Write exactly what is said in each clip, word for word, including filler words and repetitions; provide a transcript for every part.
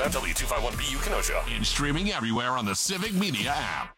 Kenosha, W two fifty-one B U Kenosha. And streaming everywhere on the Civic Media app.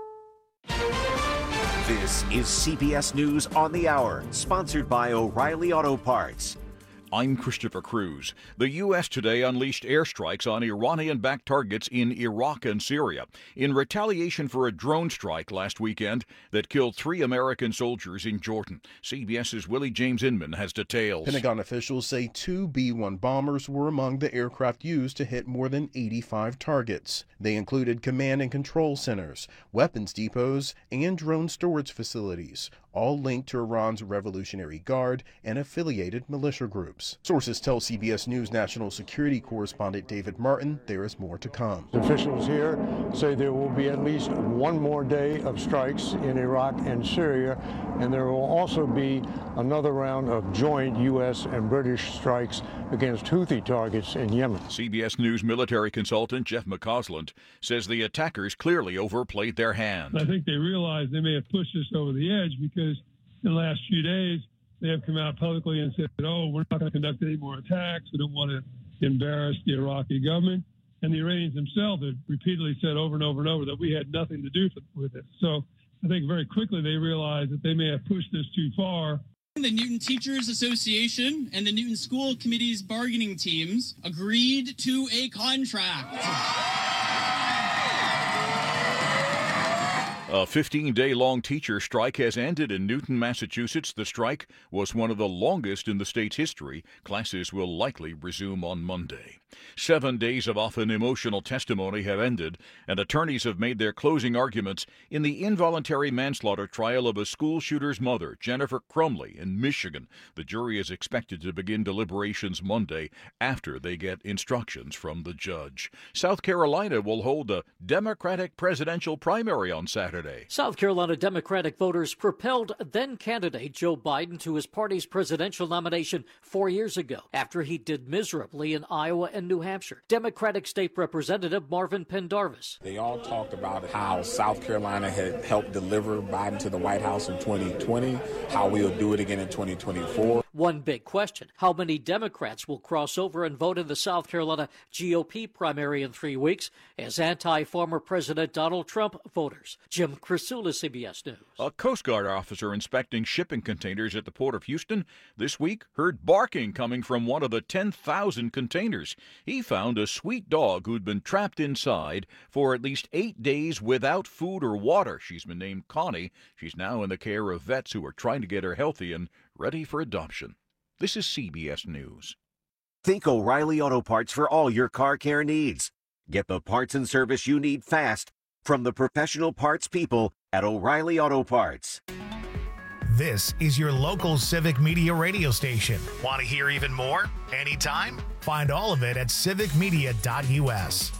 This is C B S News on the Hour, sponsored by O'Reilly Auto Parts. I'm Christopher Cruz. The U S today unleashed airstrikes on Iranian-backed targets in Iraq and Syria in retaliation for a drone strike last weekend that killed three American soldiers in Jordan. CBS's Willie James Inman has details. Pentagon officials say two B one bombers were among the aircraft used to hit more than eighty-five targets. They included command and control centers, weapons depots, and drone storage facilities, all linked to Iran's Revolutionary Guard and affiliated militia groups. Sources tell C B S News national security correspondent David Martin there is more to come. Officials here say there will be at least one more day of strikes in Iraq and Syria, and there will also be another round of joint U S and British strikes against Houthi targets in Yemen. C B S News military consultant Jeff McCausland says the attackers clearly overplayed their hand. I think they realize they may have pushed us over the edge because in the last few days they have come out publicly and said, oh, we're not going to conduct any more attacks. We don't want to embarrass the Iraqi government. And the Iranians themselves have repeatedly said over and over and over that we had nothing to do with it. So I think very quickly they realized that they may have pushed this too far. The Newton Teachers Association and the Newton School Committee's bargaining teams agreed to a contract. A fifteen-day-long teacher strike has ended in Newton, Massachusetts. The strike was one of the longest in the state's history. Classes will likely resume on Monday. Seven days of often emotional testimony have ended, and attorneys have made their closing arguments in the involuntary manslaughter trial of a school shooter's mother, Jennifer Crumley, in Michigan. The jury is expected to begin deliberations Monday after they get instructions from the judge. South Carolina will hold a Democratic presidential primary on Saturday. South Carolina Democratic voters propelled then-candidate Joe Biden to his party's presidential nomination four years ago after he did miserably in Iowa and New Hampshire. Democratic State Representative Marvin Pendarvis. They all talked about how South Carolina had helped deliver Biden to the White House in twenty twenty, how we'll do it again in twenty twenty-four. One big question: how many Democrats will cross over and vote in the South Carolina G O P primary in three weeks as anti-former President Donald Trump voters? Jim Krasula, C B S News. A Coast Guard officer inspecting shipping containers at the Port of Houston this week heard barking coming from one of the ten thousand containers. He found a sweet dog who'd been trapped inside for at least eight days without food or water. She's been named Connie. She's now in the care of vets who are trying to get her healthy and ready for adoption. This is C B S News. Think O'Reilly Auto Parts for all your car care needs. Get the parts and service you need fast from the professional parts people at O'Reilly Auto Parts. This is your local Civic Media radio station. Want to hear even more? Anytime? Find all of it at civic media dot U S.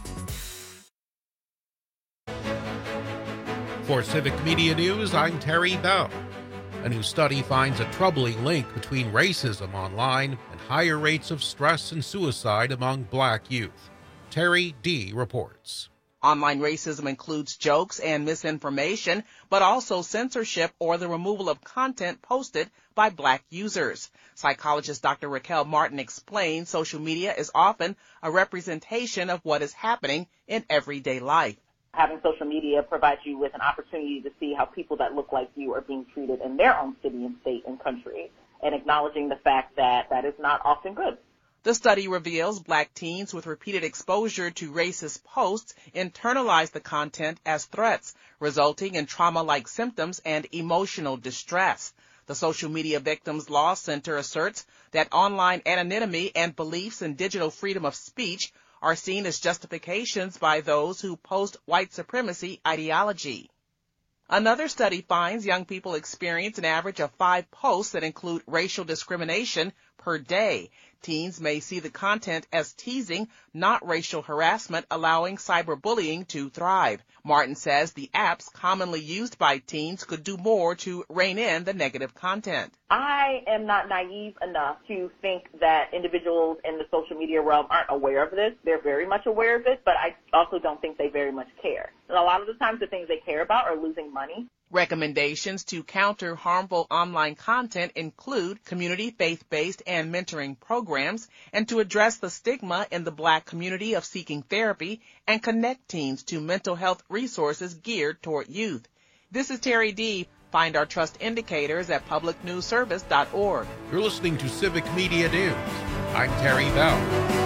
For Civic Media News, I'm Terry Bell. A new study finds a troubling link between racism online and higher rates of stress and suicide among black youth. Terry D. reports. Online racism includes jokes and misinformation, but also censorship or the removal of content posted by black users. Psychologist Doctor Raquel Martin explains social media is often a representation of what is happening in everyday life. Having social media provides you with an opportunity to see how people that look like you are being treated in their own city and state and country, and acknowledging the fact that that is not often good. The study reveals black teens with repeated exposure to racist posts internalize the content as threats, resulting in trauma-like symptoms and emotional distress. The Social Media Victims Law Center asserts that online anonymity and beliefs in digital freedom of speech are seen as justifications by those who post white supremacy ideology. Another study finds young people experience an average of five posts that include racial discrimination per day. Teens may see the content as teasing, not racial harassment, allowing cyberbullying to thrive. Martin says the apps commonly used by teens could do more to rein in the negative content. I am not naive enough to think that individuals in the social media realm aren't aware of this. They're very much aware of it, but I also don't think they very much care. And a lot of the times the things they care about are losing money. Recommendations to counter harmful online content include community faith-based and mentoring programs, and to address the stigma in the Black community of seeking therapy and connect teens to mental health resources geared toward youth. This is Terry D. Find our trust indicators at public news service dot org. You're listening to Civic Media News. I'm Terry Bell.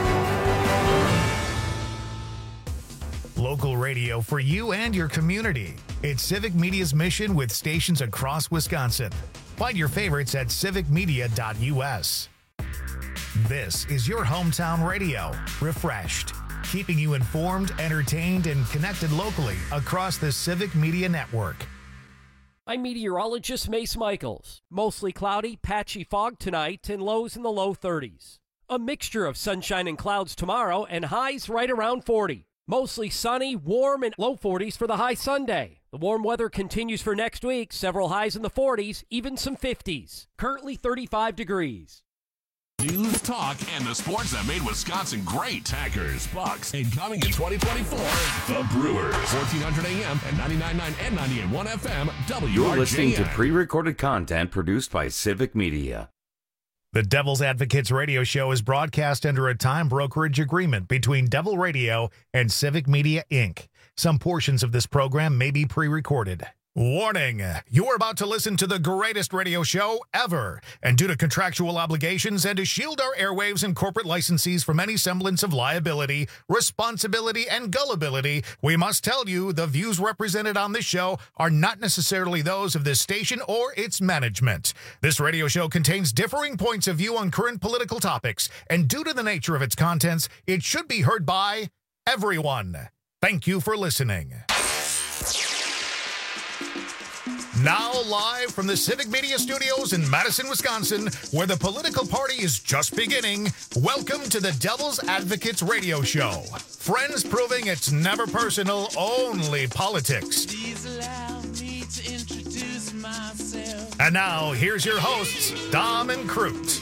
Local radio for you and your community. It's Civic Media's mission with stations across Wisconsin. Find your favorites at civic media dot u s. This is your hometown radio, refreshed, keeping you informed, entertained, and connected locally across the Civic Media Network. I'm meteorologist Mace Michaels. Mostly cloudy, patchy fog tonight, and lows in the low thirties. A mixture of sunshine and clouds tomorrow, and highs right around forty. Mostly sunny, warm, and low forties for the high Sunday. The warm weather continues for next week, several highs in the forties, even some fifties. Currently thirty-five degrees. News, talk, and the sports that made Wisconsin great. Packers, Bucks, and coming in twenty twenty-four, the Brewers. fourteen hundred A M and ninety-nine point nine and ninety-eight point one F M, W R J N. You're listening to pre-recorded content produced by Civic Media. The Devil's Advocates radio show is broadcast under a time brokerage agreement between Devil Radio and Civic Media, Incorporated. Some portions of this program may be pre-recorded. Warning! You're about to listen to the greatest radio show ever, and due to contractual obligations and to shield our airwaves and corporate licensees from any semblance of liability, responsibility, and gullibility, we must tell you the views represented on this show are not necessarily those of this station or its management. This radio show contains differing points of view on current political topics, and due to the nature of its contents, it should be heard by everyone. Thank you for listening. Now live from the Civic Media Studios in Madison, Wisconsin, where the political party is just beginning, welcome to the Devil's Advocates radio show. Friends proving it's never personal, only politics. Please allow me to introduce myself. And now, here's your hosts, Dom and Crute.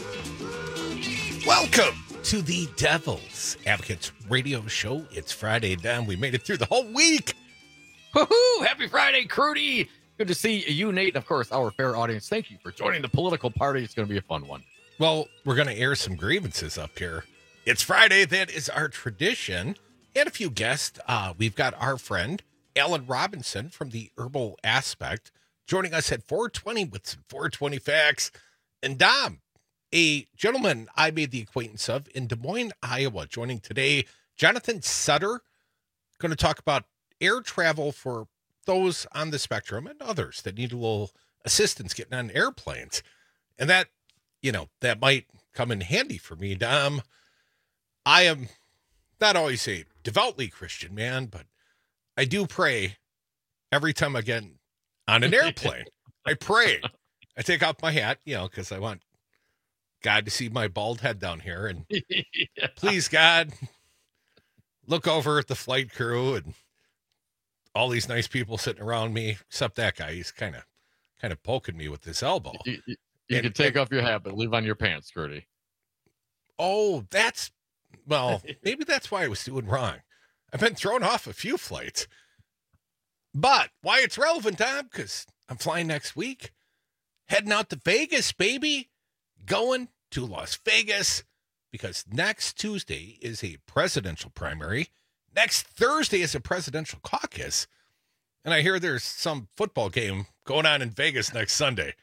Welcome to the Devil's Advocates radio show. It's Friday, Dom. We made it through the whole week. Woohoo! Happy Friday, Crudy! Good to see you, Nate, and of course, our fair audience. Thank you for joining the political party. It's going to be a fun one. Well, we're going to air some grievances up here. It's Friday. That is our tradition. And a few guests. Uh, we've got our friend, Alan Robinson from the Herbal Aspect, joining us at four twenty with some four twenty facts. And Dom, a gentleman I made the acquaintance of in Des Moines, Iowa, joining today, Jonathan Sutter, going to talk about air travel for those on the spectrum and others that need a little assistance getting on airplanes. And that, you know, that might come in handy for me, Dom. I am not always a devoutly Christian man, but I do pray every time I get on an airplane. I pray. I take off my hat, you know, because I want God to see my bald head down here. And yeah. Please, God, look over at the flight crew and all these nice people sitting around me, except that guy. He's kind of kind of poking me with his elbow. You, you, you and, can take and, off your hat, but leave on your pants, Gertie. Oh, that's, well, maybe that's why I was doing wrong. I've been thrown off a few flights. But why it's relevant, Tom, because I'm flying next week. Heading out to Vegas, baby. Going to Las Vegas, because next Tuesday is a presidential primary. Next Thursday is a presidential caucus. And I hear there's some football game going on in Vegas next Sunday.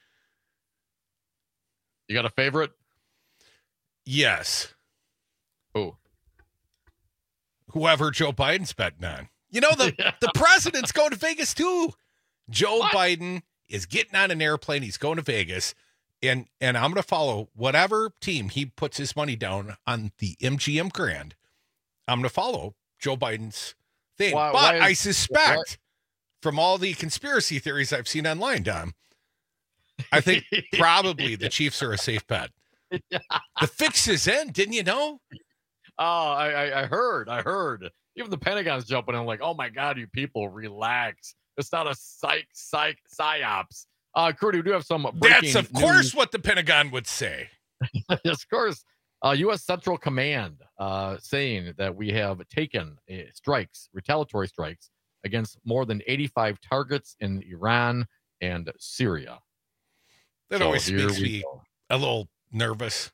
You got a favorite? Yes. Who? Whoever Joe Biden's betting on. You know, the, yeah. the president's going to Vegas too. Joe what? Biden is getting on an airplane. He's going to Vegas. And, and I'm going to follow whatever team he puts his money down on the M G M Grand. I'm going to follow Joe Biden's thing. Why, but why is, I suspect why? from all the conspiracy theories I've seen online, Dom, I think probably the Chiefs are a safe bet. Yeah. The fix is in, didn't you know? Oh, I, I heard, I heard. Even the Pentagon's jumping in like, oh my God, you people, relax. It's not a psych, psych, psyops. Uh, Crudy, we do have some breaking That's, of news. course, what the Pentagon would say. Yes, of course. Uh, U S Central Command uh, saying that we have taken uh, strikes, retaliatory strikes, against more than eighty-five targets in Iran and Syria. That So always here makes we me go. a little nervous.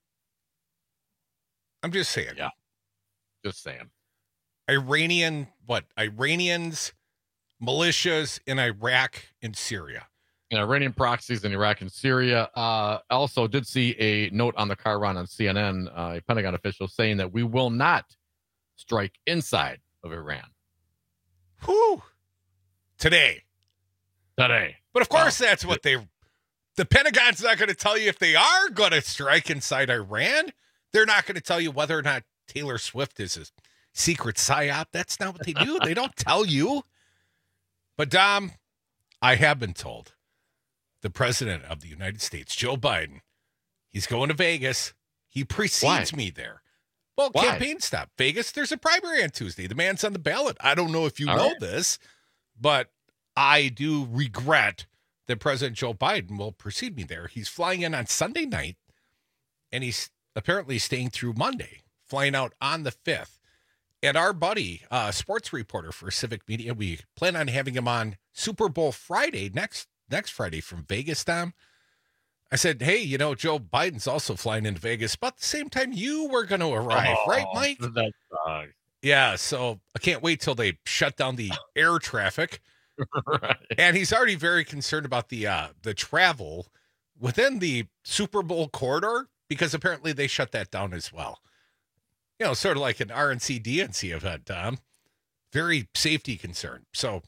I'm just saying. Yeah. Just saying. Iranian, what? Iranians, militias in Iraq and Syria. And Iranian proxies in Iraq and Syria. Uh, also did see a note on the car run on C N N, uh, a Pentagon official saying that we will not strike inside of Iran. Whew. Today. Today. But of course, that's what they. The Pentagon's not going to tell you if they are going to strike inside Iran. They're not going to tell you whether or not Taylor Swift is a secret psyop. That's not what they do. They don't tell you. But, Dom, I have been told the president of the United States, Joe Biden, he's going to Vegas. He precedes Why? me there. Well, Why? campaign stop. Vegas, there's a primary on Tuesday. The man's on the ballot. I don't know if you All know right. this, but I do regret that President Joe Biden will precede me there. He's flying in on Sunday night, and he's apparently staying through Monday, flying out on the fifth. And our buddy, uh, sports reporter for Civic Media, we plan on having him on Super Bowl Friday, next next Friday from Vegas, Tom. I said, hey, you know, Joe Biden's also flying into Vegas about the same time you were going to arrive, Oh, right, Mike? That sucks. Yeah, so I can't wait till they shut down the air traffic. Right. And he's already very concerned about the uh, the travel within the Super Bowl corridor because apparently they shut that down as well. You know, sort of like an R N C D N C event, Tom. Very safety concern. So,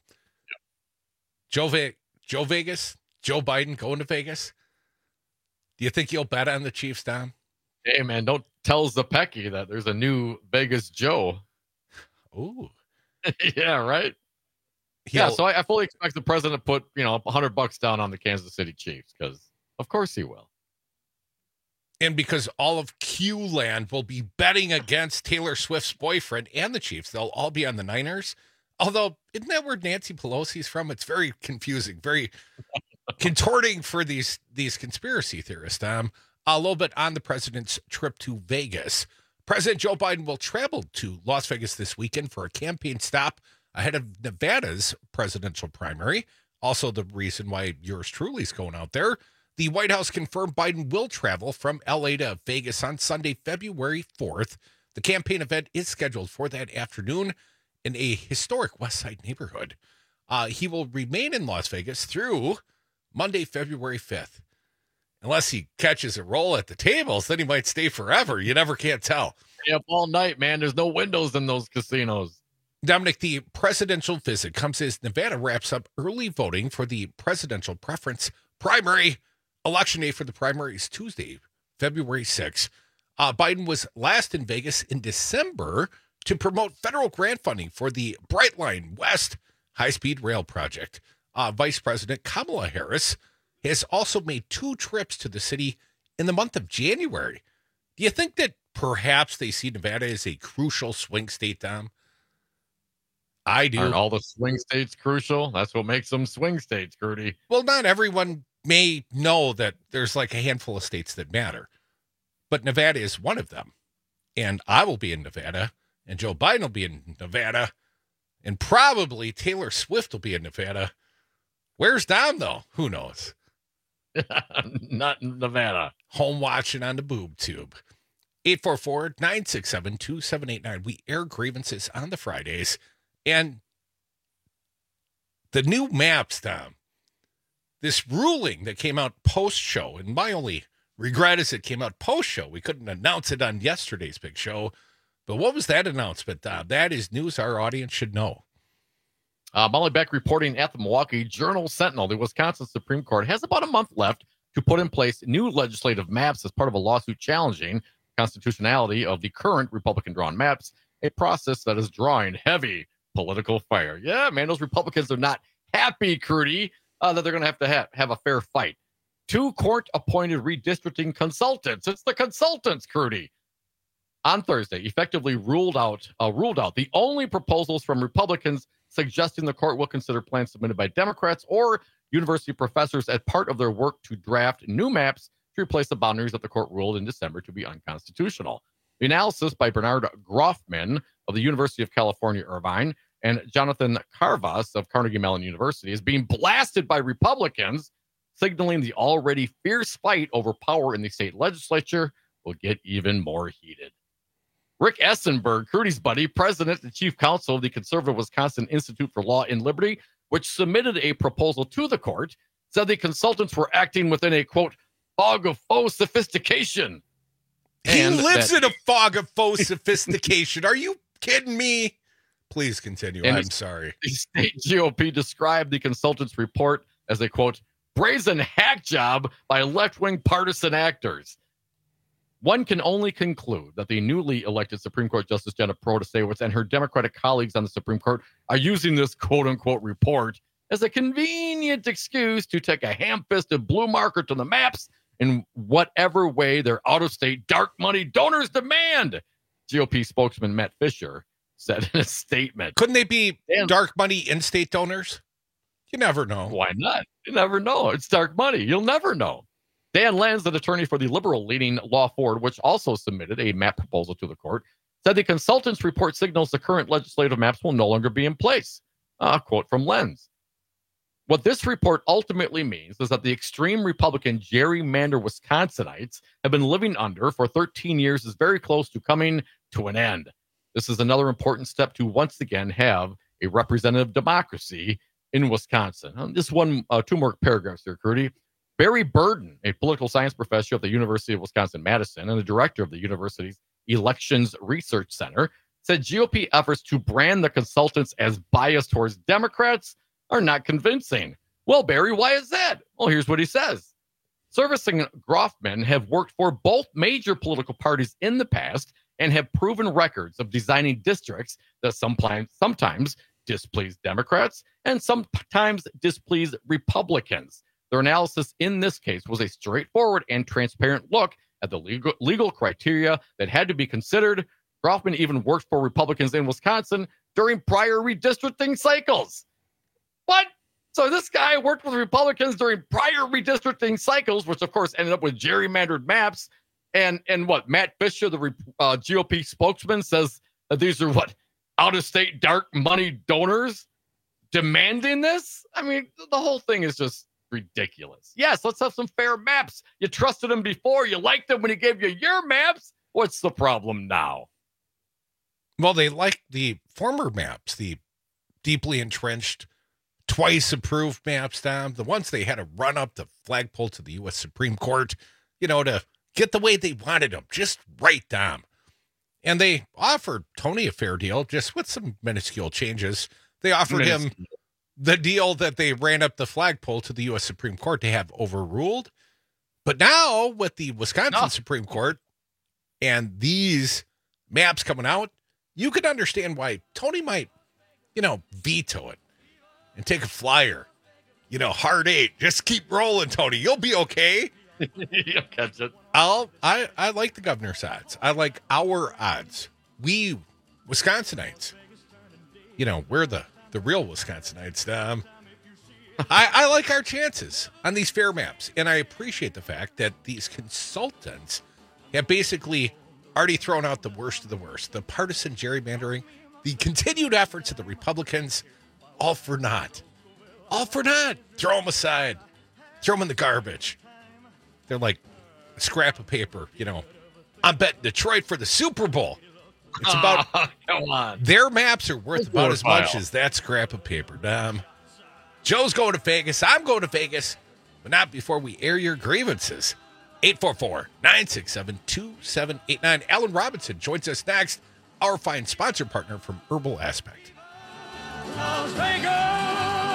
Joe, Ve- Joe Vegas, Joe Biden going to Vegas. Do you think you'll bet on the Chiefs, Tom? Hey, man, don't tell Zepecky that there's a new Vegas Joe. Ooh. Yeah, right? Yeah, He'll- so I, I fully expect the president to put, you know, a hundred bucks down on the Kansas City Chiefs because, of course, he will. And because all of Q land will be betting against Taylor Swift's boyfriend and the Chiefs, they'll all be on the Niners. Although, isn't that where Nancy Pelosi's from? It's very confusing, very contorting for these these conspiracy theorists. Um, a little bit on the president's trip to Vegas. President Joe Biden will travel to Las Vegas this weekend for a campaign stop ahead of Nevada's presidential primary. Also, the reason why yours truly is going out there. The White House confirmed Biden will travel from L A to Vegas on Sunday, February fourth. The campaign event is scheduled for that afternoon in a historic West Side neighborhood. Uh, he will remain in Las Vegas through Monday, February fifth. Unless he catches a roll at the tables, then he might stay forever. You never can't tell. Stay up all night, man. There's no windows in those casinos. Dominic, the presidential visit comes as Nevada wraps up early voting for the presidential preference primary. Election day for the primary is Tuesday, February sixth. Uh, Biden was last in Vegas in December to promote federal grant funding for the Brightline West high-speed rail project. Uh, Vice President Kamala Harris has also made two trips to the city in the month of January. Do you think that perhaps they see Nevada as a crucial swing state, Tom? I do. Aren't all the swing states crucial? That's what makes them swing states, Grudy. Well, not everyone may know that there's like a handful of states that matter, but Nevada is one of them. And I will be in Nevada, and Joe Biden will be in Nevada, and probably Taylor Swift will be in Nevada. Where's Dom, though? Who knows? Not in Nevada. Home watching on the boob tube. eight four four, nine six seven, two seven eight nine. We air grievances on the Fridays. And the new maps, Tom, this ruling that came out post-show, and my only regret is it came out post-show. We couldn't announce it on yesterday's big show. But what was that announcement, Tom? That is news our audience should know. Uh, Molly Beck reporting at the Milwaukee Journal Sentinel, the Wisconsin Supreme Court has about a month left to put in place new legislative maps as part of a lawsuit challenging constitutionality of the current Republican-drawn maps, a process that is drawing heavy political fire. Yeah, man, those Republicans are not happy, Crudy, uh, that they're going to have to have, have a fair fight. Two court-appointed redistricting consultants, it's the consultants, Crudy, on Thursday effectively ruled out uh, ruled out the only proposals from Republicans suggesting the court will consider plans submitted by Democrats or university professors as part of their work to draft new maps to replace the boundaries that the court ruled in December to be unconstitutional. The analysis by Bernard Groffman of the University of California, Irvine, and Jonathan Carvas of Carnegie Mellon University is being blasted by Republicans, signaling the already fierce fight over power in the state legislature will get even more heated. Rick Essenberg, Crudy's buddy, president and chief counsel of the conservative Wisconsin Institute for Law and Liberty, which submitted a proposal to the court, said the consultants were acting within a, quote, fog of faux sophistication. He And lives that- in a fog of faux sophistication. Are you kidding me? Please continue. And I'm the- sorry. The state G O P described the consultants' report as a, quote, brazen hack job by left-wing partisan actors. One can only conclude that the newly elected Supreme Court Justice Jenna Protasiewicz and her Democratic colleagues on the Supreme Court are using this quote-unquote report as a convenient excuse to take a ham-fisted blue marker to the maps in whatever way their out-of-state dark money donors demand, G O P spokesman Matt Fisher said in a statement. Couldn't they be dark money in-state donors? You never know. Why not? You never know. It's dark money. You'll never know. Dan Lanz, an attorney for the liberal-leaning Law Forward, which also submitted a map proposal to the court, said the consultant's report signals the current legislative maps will no longer be in place. A quote from Lenz. What this report ultimately means is that the extreme Republican gerrymander Wisconsinites have been living under for thirteen years is very close to coming to an end. This is another important step to once again have a representative democracy in Wisconsin. Um, just one, uh, two more paragraphs here, Crudy. Barry Burden, a political science professor at the University of Wisconsin-Madison and the director of the university's Elections Research Center, said G O P efforts to brand the consultants as biased towards Democrats are not convincing. Well, Barry, why is that? Well, here's what he says. Servicing Groffman have worked for both major political parties in the past and have proven records of designing districts that sometimes, sometimes displease Democrats and sometimes displease Republicans. Their analysis in this case was a straightforward and transparent look at the legal, legal criteria that had to be considered. Groffman even worked for Republicans in Wisconsin during prior redistricting cycles. What? So this guy worked with Republicans during prior redistricting cycles, which of course ended up with gerrymandered maps. And and what? Matt Fisher, the uh, G O P spokesman, says that these are what? Out-of-state dark money donors demanding this? I mean, the whole thing is just ridiculous. Yes, let's have some fair maps. You trusted him before. You liked him when he gave you your maps. What's the problem now? Well, they like the former maps, the deeply entrenched, twice approved maps, Tom, the ones they had to run up the flagpole to the U S Supreme Court, you know, to get the way they wanted them, just right, Tom. And they offered Tony a fair deal, just with some minuscule changes. They offered him the deal that they ran up the flagpole to the U S Supreme Court to have overruled. But now with the Wisconsin no. Supreme Court and these maps coming out, you could understand why Tony might, you know, veto it and take a flyer. You know, hard eight. Just keep rolling, Tony. You'll be okay. You'll catch it. I'll, I, I like the governor's odds. I like our odds. We Wisconsinites, you know, we're the The real Wisconsinites. Um, I, I like our chances on these fair maps, and I appreciate the fact that these consultants have basically already thrown out the worst of the worst. The partisan gerrymandering, the continued efforts of the Republicans, all for naught. All for naught. Throw them aside. Throw them in the garbage. They're like a scrap of paper, you know. I'm betting Detroit for the Super Bowl. It's about oh, come on. Their maps are worth about as much as that scrap of paper. Um, Joe's going to Vegas. I'm going to Vegas, but not before we air your grievances. eight four four, nine six seven, two seven eight nine. Alan Robinson joins us next, our fine sponsor partner from Herbal Aspect. Las Vegas!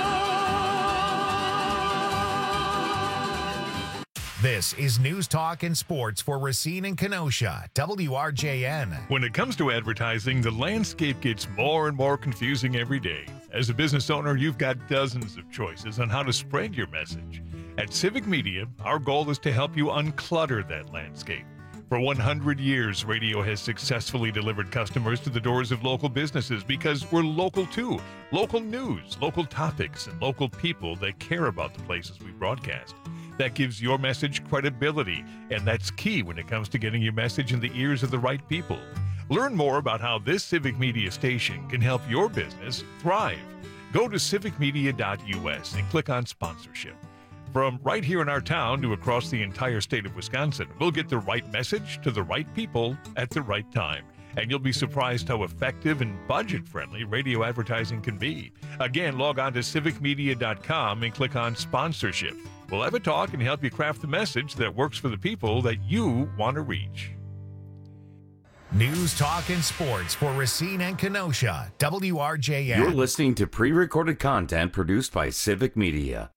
This is News Talk and Sports for Racine and Kenosha, W R J N. When it comes to advertising, the landscape gets more and more confusing every day. As a business owner, you've got dozens of choices on how to spread your message. At Civic Media, our goal is to help you unclutter that landscape. For one hundred years, radio has successfully delivered customers to the doors of local businesses because we're local too. Local news, local topics, and local people that care about the places we broadcast. That gives your message credibility, and that's key when it comes to getting your message in the ears of the right people. Learn more about how this Civic Media station can help your business thrive. Go to civic media dot U S and click on sponsorship. From right here in our town to across the entire state of Wisconsin, we'll get the right message to the right people at the right time. And you'll be surprised how effective and budget-friendly radio advertising can be. Again, log on to civic media dot com and click on sponsorship. We'll have a talk and help you craft the message that works for the people that you want to reach. News, talk, and sports for Racine and Kenosha. W R J N. You're listening to pre-recorded content produced by Civic Media.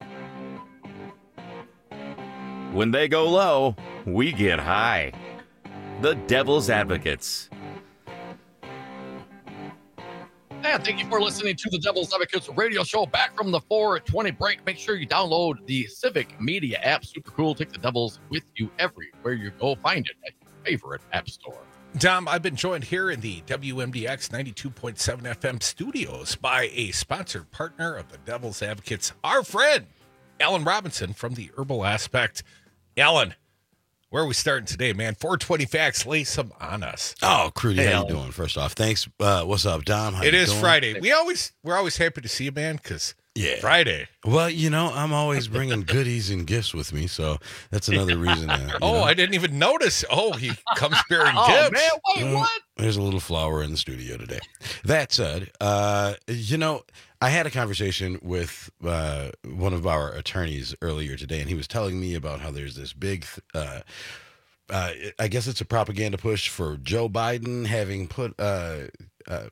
When they go low, we get high. The Devil's Advocates. And thank you for listening to the Devil's Advocates radio show. Back from the four twenty break. Make sure you download the Civic Media app. Super cool. Take the Devils with you everywhere you go. Find it at your favorite app store. Dom, I've been joined here in the W M D X ninety-two point seven F M studios by a sponsored partner of the Devil's Advocates, our friend, Alan Robinson from the Herbal Aspect. Alan, where are we starting today, man? four twenty Facts, lay some on us. Oh, Crudy, Hey, how Alan. you doing? First off, thanks. Uh, what's up, Dom? How It you is doing? Friday. We always we're always happy to see you, man, because Yeah. Friday. Well, you know, I'm always bringing goodies and gifts with me, so that's another reason. To, you Oh, know. I didn't even notice. Oh, he comes bearing Oh, gifts. man, wait, Well, what? There's a little flower in the studio today. That said, uh, you know, I had a conversation with uh, one of our attorneys earlier today, and he was telling me about how there's this big, uh, uh, I guess it's a propaganda push for Joe Biden having put, uh, uh,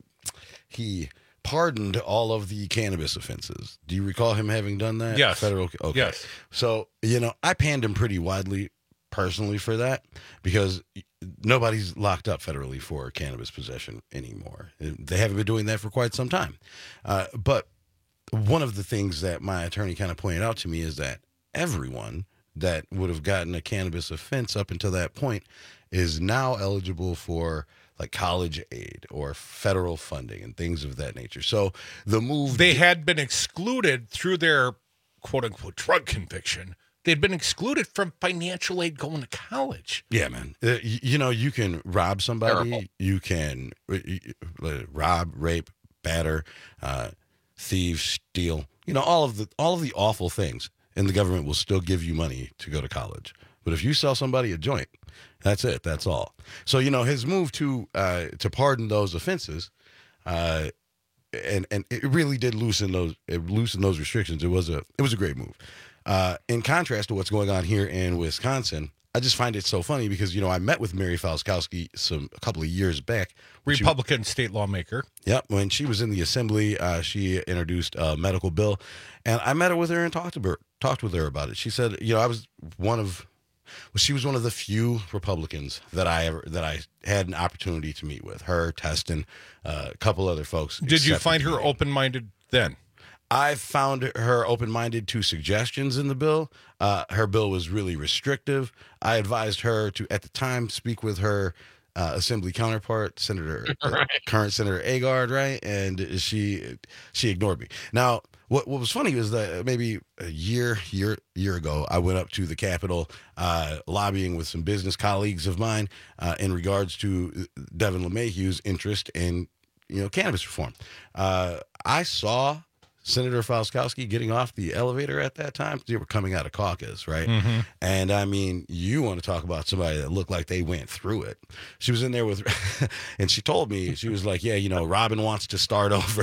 he pardoned all of the cannabis offenses. Do you recall him having done that? Yes. Federal. Okay. Yes. So, you know, I panned him pretty widely personally for that because nobody's locked up federally for cannabis possession anymore. They haven't been doing that for quite some time. Uh, but one of the things that my attorney kind of pointed out to me is that everyone that would have gotten a cannabis offense up until that point is now eligible for like college aid or federal funding and things of that nature. So the move They had been excluded through their quote unquote drug conviction. They'd been excluded from financial aid going to college. Yeah, man. Uh, y- you know, you can rob somebody. Terrible. You can uh, uh, rob, rape, batter, uh, thieve, steal. You know, all of the all of the awful things, and the government will still give you money to go to college. But if you sell somebody a joint, that's it. That's all. So you know, his move to uh, to pardon those offenses, uh, and and it really did loosen those it loosened those restrictions. It was a it was a great move. Uh, in contrast to what's going on here in Wisconsin, I just find it so funny because, you know, I met with Mary Falskowski some a couple of years back. when she- Republican state lawmaker. Yep. When she was in the assembly, uh, she introduced a medical bill, and I met her with her and talked to her, talked with her about it. She said, you know, I was one of, well, she was one of the few Republicans that I ever, that I had an opportunity to meet with. Her, Teston, uh, a couple other folks. Did you accepted find the her meeting. open-minded then? I found her open-minded to suggestions in the bill. Uh, her bill was really restrictive. I advised her to, at the time, speak with her uh, assembly counterpart, Senator, uh, Right. current Senator Agard, right? And she she ignored me. Now, what what was funny was that maybe a year year year ago, I went up to the Capitol, uh, lobbying with some business colleagues of mine uh, in regards to Devin LeMahieu's interest in you know cannabis reform. Uh, I saw Senator Falskowski getting off the elevator at that time. They were coming out of caucus, right? Mhm. And I mean, you want to talk about somebody that looked like they went through it. She was in there with, and she told me, she was like, yeah, you know, Robin wants to start over.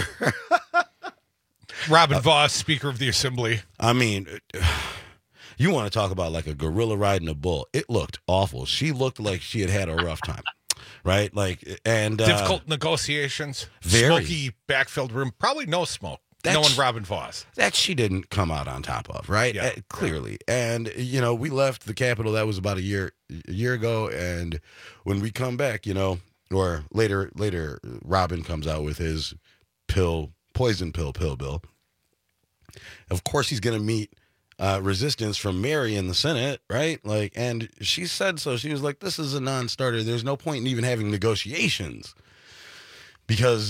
Robin Voss, Speaker of the Assembly. I mean, you want to talk about like a gorilla riding a bull. It looked awful. She looked like she had had a rough time, right? Like, and uh, Difficult negotiations. very. Smoky backfilled room. Probably no smoke. That's- Knowing Robin Voss. that she didn't come out on top of, right? Yeah, Uh, clearly. And you know, we left the Capitol. That was about a year a year ago. And when we come back, you know, or later later, Robin comes out with his pill, poison pill, pill bill. Of course, he's going to meet uh, resistance from Mary in the Senate, right? Like, and she said so. She was like, "This is a non-starter. There's no point in even having negotiations because."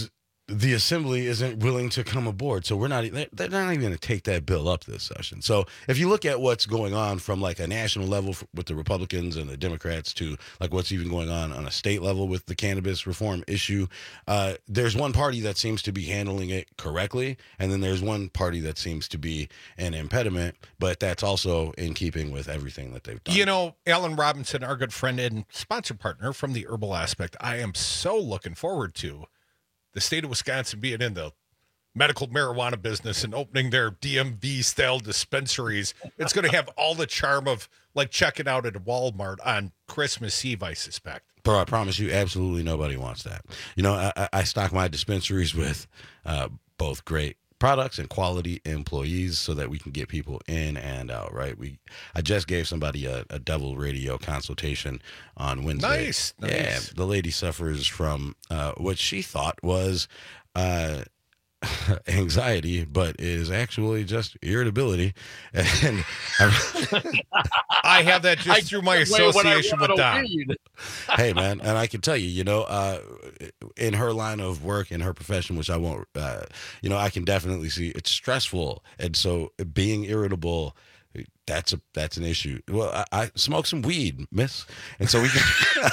the assembly isn't willing to come aboard. So we're not, they're not even going to take that bill up this session. So if you look at what's going on from like a national level with the Republicans and the Democrats to like what's even going on on a state level with the cannabis reform issue, uh, there's one party that seems to be handling it correctly. And then there's one party that seems to be an impediment, but that's also in keeping with everything that they've done. You know, Alan Robinson, our good friend and sponsor partner from the Herbal Aspect, I am so looking forward to the state of Wisconsin being in the medical marijuana business and opening their D M V-style dispensaries. It's going to have all the charm of, like, checking out at a Walmart on Christmas Eve, I suspect. Bro, I promise you, absolutely nobody wants that. You know, I, I stock my dispensaries with uh, both great products and quality employees so that we can get people in and out, right? We I just gave somebody a, a Devil Radio consultation on Wednesday. Nice, nice. Yeah, the lady suffers from uh, what she thought was uh, anxiety, but is actually just irritability. And I, I have that just I through my association with Don. Hey, man, and I can tell you, you know, uh, in her line of work, in her profession, which I won't, uh, you know, I can definitely see it's stressful. And so being irritable, that's a that's an issue. Well, I, I smoke some weed, miss. And so we can.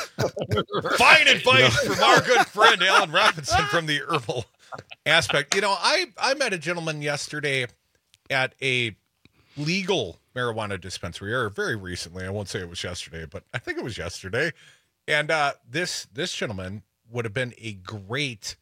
Fine advice you know? From our good friend, Alan Robinson from the Herbal Aspect. You know, I, I met a gentleman yesterday at a legal marijuana dispensary, or very recently. I won't say it was yesterday, but I think it was yesterday. And uh, this this gentleman would have been a great,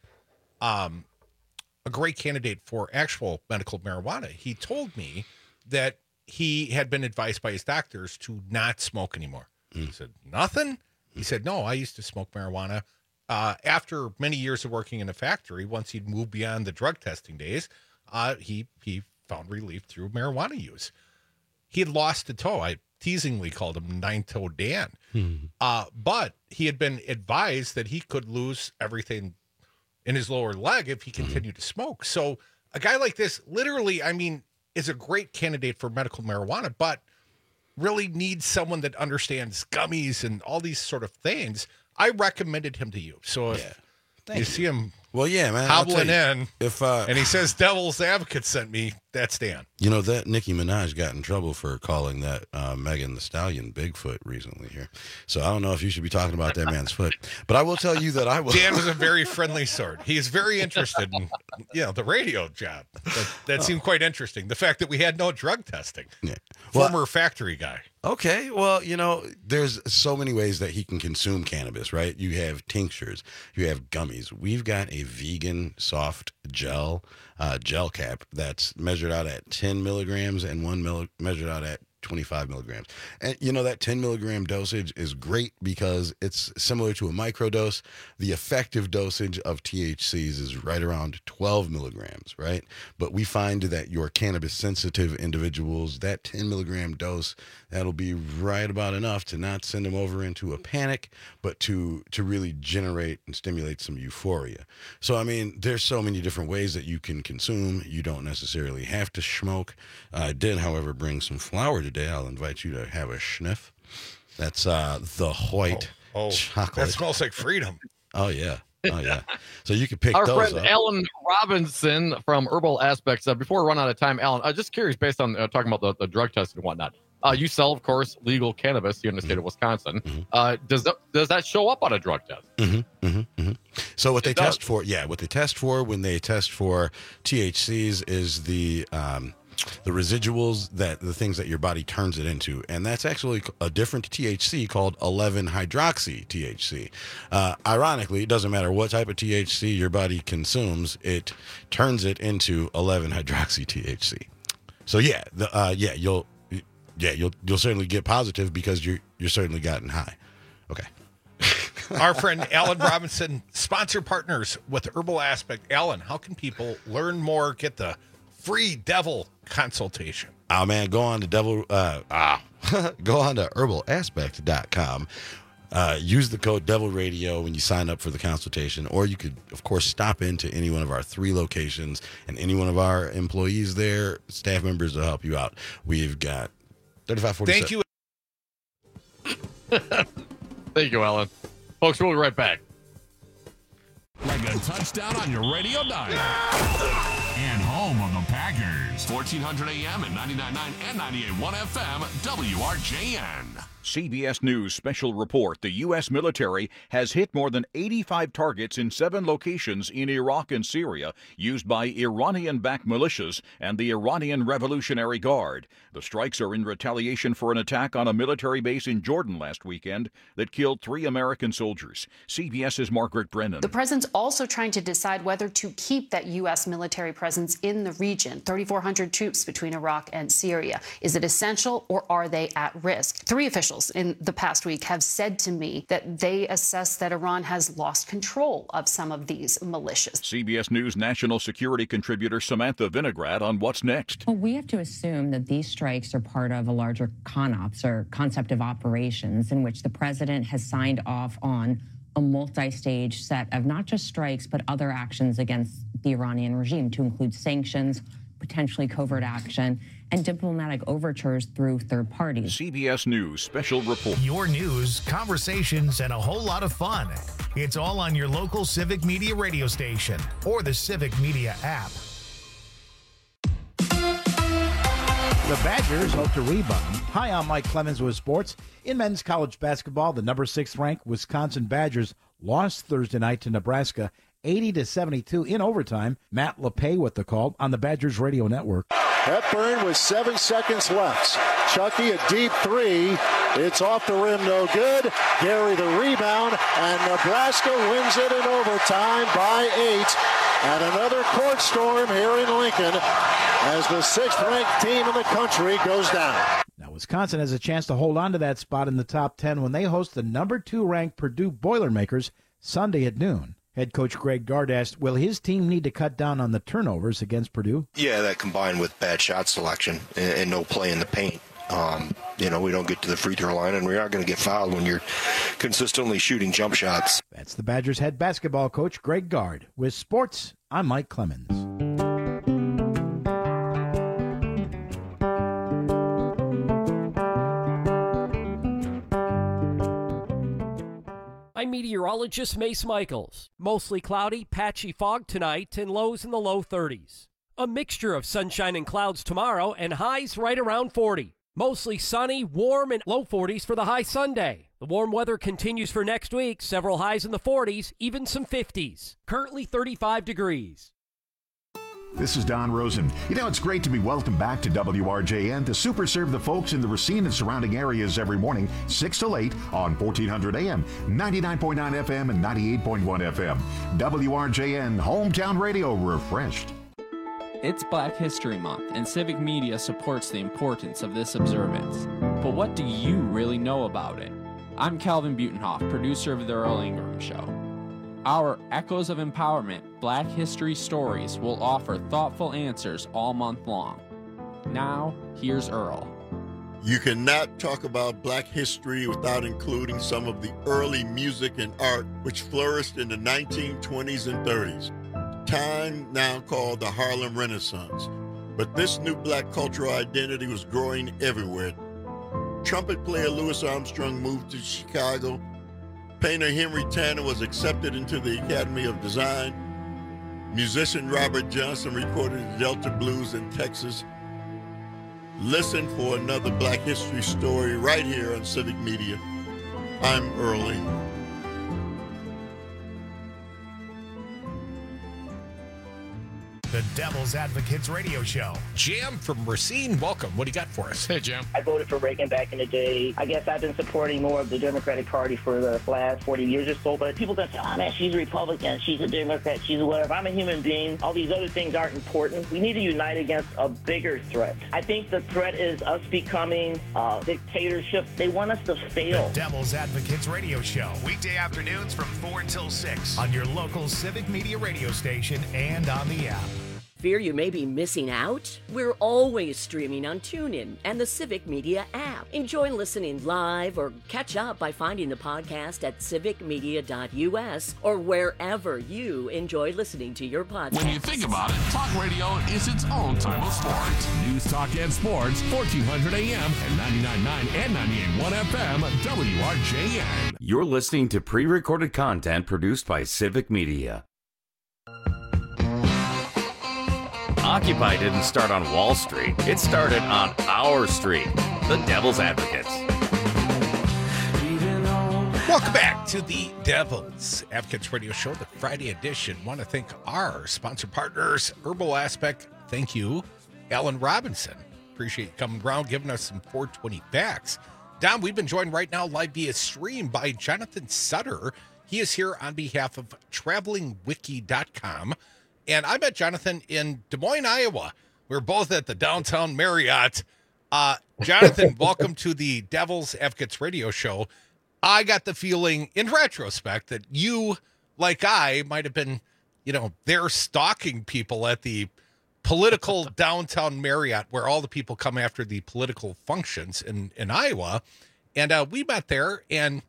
um, a great candidate for actual medical marijuana. He told me that he had been advised by his doctors to not smoke anymore. Mm. I said, nothing? He said, no, I used to smoke marijuana. Uh, after many years of working in a factory, once he'd moved beyond the drug testing days, uh, he he found relief through marijuana use. He had lost a toe. I teasingly called him Nine-Toe Dan. Hmm. Uh, but he had been advised that he could lose everything in his lower leg if he continued mm-hmm. to smoke. So a guy like this, literally, I mean, is a great candidate for medical marijuana, but really needs someone that understands gummies and all these sort of things. I recommended him to you. So if yeah. you, you see him well, yeah, man, hobbling you, in if uh, and he says Devil's Advocate sent me, that's Dan. You know, that Nicki Minaj got in trouble for calling that uh, Megan Thee Stallion Bigfoot recently here. So I don't know if you should be talking about that man's foot. But I will tell you that I will. Dan was a very friendly sort. He is very interested in, you know, the radio job. That, that oh. seemed quite interesting. The fact that we had no drug testing. Yeah. Former well, factory guy. Okay, well, you know, there's so many ways that he can consume cannabis, right? You have tinctures, you have gummies. We've got a vegan soft gel, uh, gel cap that's measured out at ten milligrams and one mil- measured out at twenty-five milligrams. And, you know, that ten milligram dosage is great because it's similar to a microdose. The effective dosage of T H Cs is right around twelve milligrams, right? But we find that your cannabis sensitive individuals, that ten milligram dose, that'll be right about enough to not send them over into a panic, but to, to really generate and stimulate some euphoria. So, I mean, there's so many different ways that you can consume. You don't necessarily have to smoke. I uh, did, however, bring some flour today. I'll invite you to have a sniff. That's uh, the white oh, oh, chocolate. That smells like freedom. Oh, yeah. Oh, yeah. So you can pick Our those friend up. Alan Robinson from Herbal Aspects. Uh, before we run out of time, Alan, I'm just curious, based on uh, talking about the, the drug test and whatnot, uh, you sell, of course, legal cannabis here in the state mm-hmm. of Wisconsin. Mm-hmm. Uh, does that does that show up on a drug test? Mm-hmm. Mm-hmm. Mm-hmm. So what it they does. test for, yeah, what they test for when they test for T H Cs is the um, the residuals, that the things that your body turns it into, and that's actually a different T H C called eleven hydroxy T H C. Uh, ironically, it doesn't matter what type of T H C your body consumes, it turns it into eleven hydroxy T H C. So yeah, the, uh, yeah, you'll yeah you'll you'll certainly get positive because you're you're certainly gotten high. Okay. Our friend Alan Robinson, sponsor partners with Herbal Aspect. Alan, how can people learn more, get the free devil consultation? Oh man, go on to devil uh ah go on to herbal aspect dot com. Uh, use the code Devil Radio when you sign up for the consultation, or you could, of course, stop into any one of our three locations, and any one of our employees there, staff members, will help you out. We've got thirty-five forty-seven. Thank you. Thank you, Alan. Folks, we'll be right back. Like a touchdown on your radio dial. And home of the Packers. fourteen hundred A M and ninety-nine point nine and ninety-eight point one F M, W R J N. C B S News special report. The U S military has hit more than eighty-five targets in seven locations in Iraq and Syria used by Iranian-backed militias and the Iranian Revolutionary Guard. The strikes are in retaliation for an attack on a military base in Jordan last weekend that killed three American soldiers. CBS's Margaret Brennan. The president's also trying to decide whether to keep that U S military presence in the region. thirty-four hundred troops between Iraq and Syria. Is it essential or are they at risk? Three officials in the past week have said to me that they assess that Iran has lost control of some of these militias. C B S News national security contributor Samantha Vinograd on what's next. Well, we have to assume that these strikes are part of a larger CONOPS, or concept of operations, in which the president has signed off on a multi-stage set of not just strikes, but other actions against the Iranian regime, to include sanctions, potentially covert action, and diplomatic overtures through third parties. C B S News special report. Your news, conversations, and a whole lot of fun. It's all on your local Civic Media radio station or the Civic Media app. The Badgers hope to rebound. Hi, I'm Mike Clemens with sports. In men's college basketball, the number six ranked Wisconsin Badgers lost Thursday night to Nebraska eighty to seventy-two in overtime. Matt LePay with the call on the Badgers Radio Network. Hepburn with seven seconds left. Chucky, a deep three. It's off the rim, no good. Gary the rebound, and Nebraska wins it in overtime by eight. And another court storm here in Lincoln as the sixth-ranked team in the country goes down. Now, Wisconsin has a chance to hold on to that spot in the top ten when they host the number two-ranked Purdue Boilermakers Sunday at noon. Head coach Greg Gard asked, will his team need to cut down on the turnovers against Purdue? Yeah, that combined with bad shot selection and, and no play in the paint. Um, you know, we don't get to the free throw line, and we aren't going to get fouled when you're consistently shooting jump shots. That's the Badgers head basketball coach Greg Gard. With sports, I'm Mike Clemens. I'm meteorologist Mace Michaels. Mostly cloudy, patchy fog tonight and lows in the low thirties. A mixture of sunshine and clouds tomorrow and highs right around forty. Mostly sunny, warm, and low forties for the high Sunday. The warm weather continues for next week. Several highs in the forties, even some fifties. Currently thirty-five degrees. This is Don Rosen. You know, it's great to be welcomed back to W R J N to super serve the folks in the Racine and surrounding areas every morning, six till eight on fourteen hundred A M, ninety-nine point nine F M, and ninety-eight point one F M. W R J N, hometown radio refreshed. It's Black History Month, and Civic Media supports the importance of this observance. But what do you really know about it? I'm Calvin Butenhoff, producer of The Earl Ingram Show. Our Echoes of Empowerment Black History Stories will offer thoughtful answers all month long. Now, here's Earl. You cannot talk about Black history without including some of the early music and art which flourished in the nineteen twenties and thirties, time now called the Harlem Renaissance. But this new Black cultural identity was growing everywhere. Trumpet player Louis Armstrong moved to Chicago. Painter Henry Tanner was accepted into the Academy of Design. Musician Robert Johnson recorded the Delta Blues in Texas. Listen for another Black history story right here on Civic Media. I'm Earl Ingram. The Devil's Advocates Radio Show. Jam from Racine, welcome. What do you got for us? Hey, Jam. I voted for Reagan back in the day. I guess I've been supporting more of the Democratic Party for the last forty years or so, but people gonna say, oh man, she's a Republican, she's a Democrat, she's a whatever. I'm a human being. All these other things aren't important. We need to unite against a bigger threat. I think the threat is us becoming a dictatorship. They want us to fail. The Devil's Advocates Radio Show. Weekday afternoons from four until six on your local Civic Media radio station and on the app. Fear you may be missing out? We're always streaming on TuneIn and the Civic Media app. Enjoy listening live or catch up by finding the podcast at civic media dot U S or wherever you enjoy listening to your podcast. When you think about it, talk radio is its own type of sport. News, talk, and sports, fourteen hundred A M and ninety-nine point nine and ninety-eight point one F M, W R J N. You're listening to pre-recorded content produced by Civic Media. Occupy didn't start on Wall Street. It started on our street, the Devil's Advocates. Welcome back to the Devil's Advocates Radio Show, the Friday edition. Want to thank our sponsor partners, Herbal Aspect. Thank you, Alan Robinson. Appreciate you coming around, giving us some four twenty backs. Don, we've been joined right now live via stream by Jonathan Sutter. He is here on behalf of traveling wiki dot com. And I met Jonathan in Des Moines, Iowa. We were both at the Downtown Marriott. Uh, Jonathan, welcome to the Devil's Advocates Radio Show. I got the feeling, in retrospect, that you, like I, might have been, you know, there stalking people at the political Downtown Marriott, where all the people come after the political functions in, in Iowa. And uh, we met there, and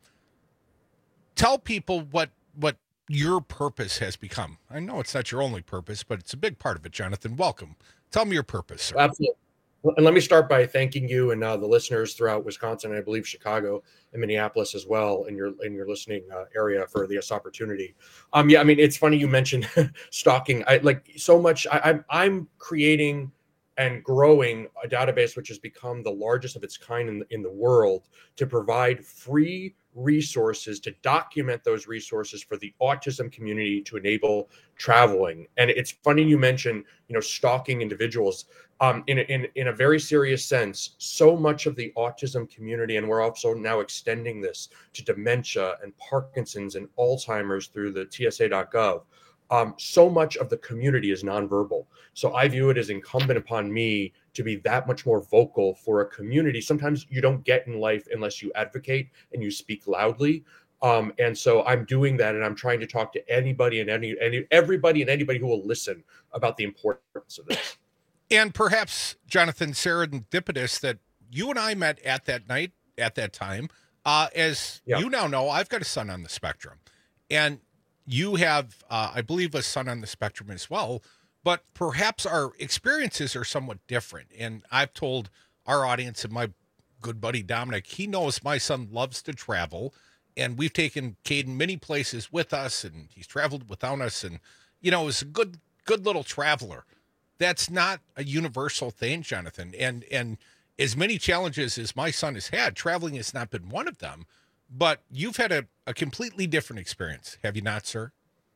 tell people what what your purpose has become. I know it's not your only purpose, but it's a big part of it, Jonathan. Welcome. Tell me your purpose, sir. Absolutely. Well, and let me start by thanking you and uh, the listeners throughout Wisconsin, and I believe Chicago and Minneapolis as well, in your in your listening uh, area for this opportunity. Um, yeah, I mean, it's funny you mentioned stalking. I like so much. I, I'm I'm creating and growing a database which has become the largest of its kind in, in the world to provide free resources to document those resources for the autism community to enable traveling. And it's funny you mention, you know, stalking individuals. Um, in, a, in, in a very serious sense, so much of the autism community, and we're also now extending this to dementia and Parkinson's and Alzheimer's through the T S A dot gov, um, so much of the community is nonverbal. So I view it as incumbent upon me to be that much more vocal for a community. Sometimes you don't get in life unless you advocate and you speak loudly. Um, and so I'm doing that, and I'm trying to talk to anybody and any, any everybody and anybody who will listen about the importance of this. And perhaps, Jonathan, serendipitous that you and I met at that night, at that time. Uh, as yeah. you now know, I've got a son on the spectrum. And you have, uh, I believe, a son on the spectrum as well. But perhaps our experiences are somewhat different. And I've told our audience and my good buddy Dominic, he knows my son loves to travel. And we've taken Caden many places with us, and he's traveled without us. And, you know, is a good, good little traveler. That's not a universal thing, Jonathan. And and as many challenges as my son has had, traveling has not been one of them. But you've had a, a completely different experience, have you not, sir?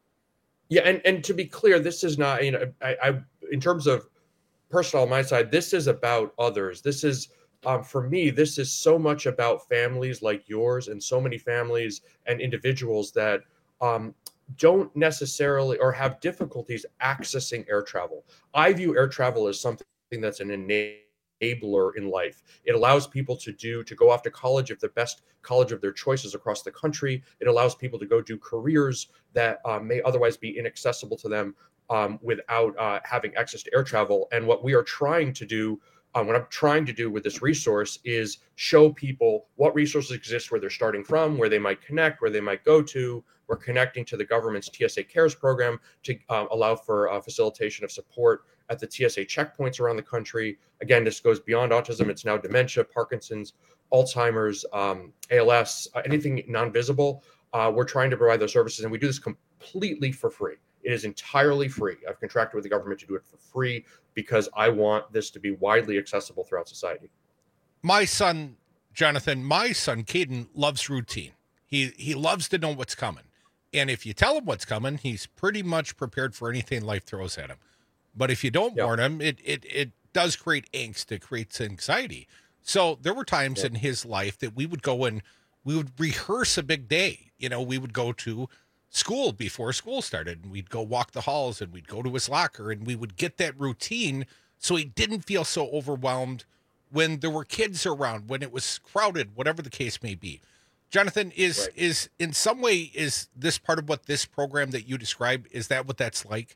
Yeah, and, and to be clear, this is not, you know, I, I in terms of personal on my side, this is about others. This is, um, for me, this is so much about families like yours and so many families and individuals that um, don't necessarily or have difficulties accessing air travel. I view air travel as something that's an enabler in life. It allows people to do, to go off to college if the best college of their choices across the country. It allows people to go do careers that uh, may otherwise be inaccessible to them um, without uh, having access to air travel. And what we are trying to do, um, what I'm trying to do with this resource is show people what resources exist, where they're starting from, where they might connect, where they might go to. We're connecting to the government's T S A Cares program to uh, allow for uh, facilitation of support at the T S A checkpoints around the country. Again, this goes beyond autism. It's now dementia, Parkinson's, Alzheimer's, um, A L S, uh, anything non-visible. Uh, we're trying to provide those services, and we do this completely for free. It is entirely free. I've contracted with the government to do it for free because I want this to be widely accessible throughout society. My son, Jonathan, my son, Caden, loves routine. He he loves to know what's coming. And if you tell him what's coming, he's pretty much prepared for anything life throws at him. But if you don't yep. warn him, it, it it does create angst. It creates anxiety. So there were times yep. in his life that we would go and we would rehearse a big day. You know, we would go to school before school started, and we'd go walk the halls, and we'd go to his locker, and we would get that routine so he didn't feel so overwhelmed when there were kids around, when it was crowded, whatever the case may be. Jonathan, is right. is in some way, is this part of what this program that you describe, is that what that's like?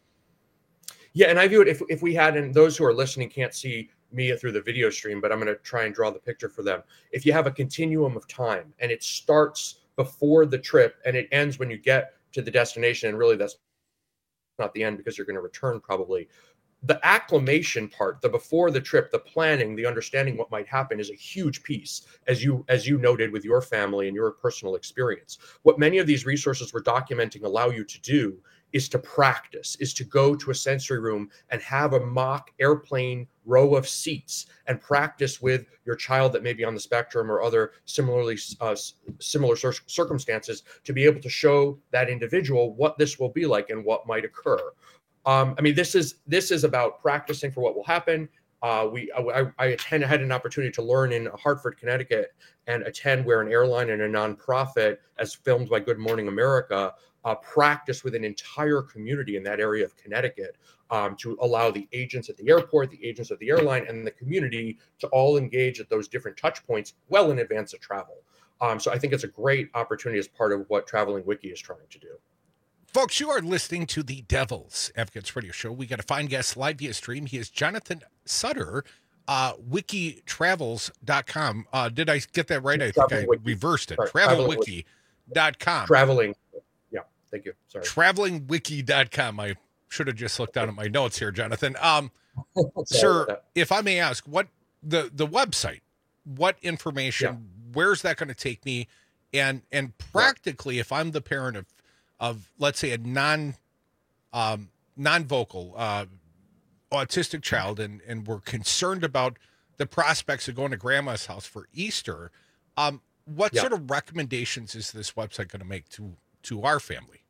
Yeah, and I view it, if if we had, and those who are listening can't see me through the video stream, but I'm going to try and draw the picture for them. If you have a continuum of time, and it starts before the trip and it ends when you get to the destination, and really that's not the end because you're going to return probably. The acclimation part, the before the trip, the planning, the understanding what might happen is a huge piece, as you as you noted with your family and your personal experience. What many of these resources we're documenting allow you to do is to practice, is to go to a sensory room and have a mock airplane row of seats and practice with your child that may be on the spectrum or other similarly uh, similar cir- circumstances to be able to show that individual what this will be like and what might occur. Um, I mean, this is this is about practicing for what will happen. Uh, we I, I attend, had an opportunity to learn in Hartford, Connecticut, and attend where an airline and a nonprofit, as filmed by Good Morning America, uh, practice with an entire community in that area of Connecticut um, to allow the agents at the airport, the agents of the airline, and the community to all engage at those different touch points well in advance of travel. Um, so I think it's a great opportunity as part of what Traveling Wiki is trying to do. Folks, you are listening to the Devil's Advocates Radio Show. We got a fine guest live via stream. He is Jonathan Sutter, uh, wiki travels dot com. Uh, did I get that right? I think I reversed it. travel wiki dot com. Traveling. Yeah, thank you. Sorry. traveling wiki dot com. I should have just looked down at my notes here, Jonathan. Um, sir, if I may ask, what the, the website, what information, yeah. where's that going to take me? And and practically, yeah. if I'm the parent of of, let's say, a non, um, non-vocal, uh, autistic child, and, and we're concerned about the prospects of going to grandma's house for Easter, um, what yeah. sort of recommendations is this website going to make to, to our family?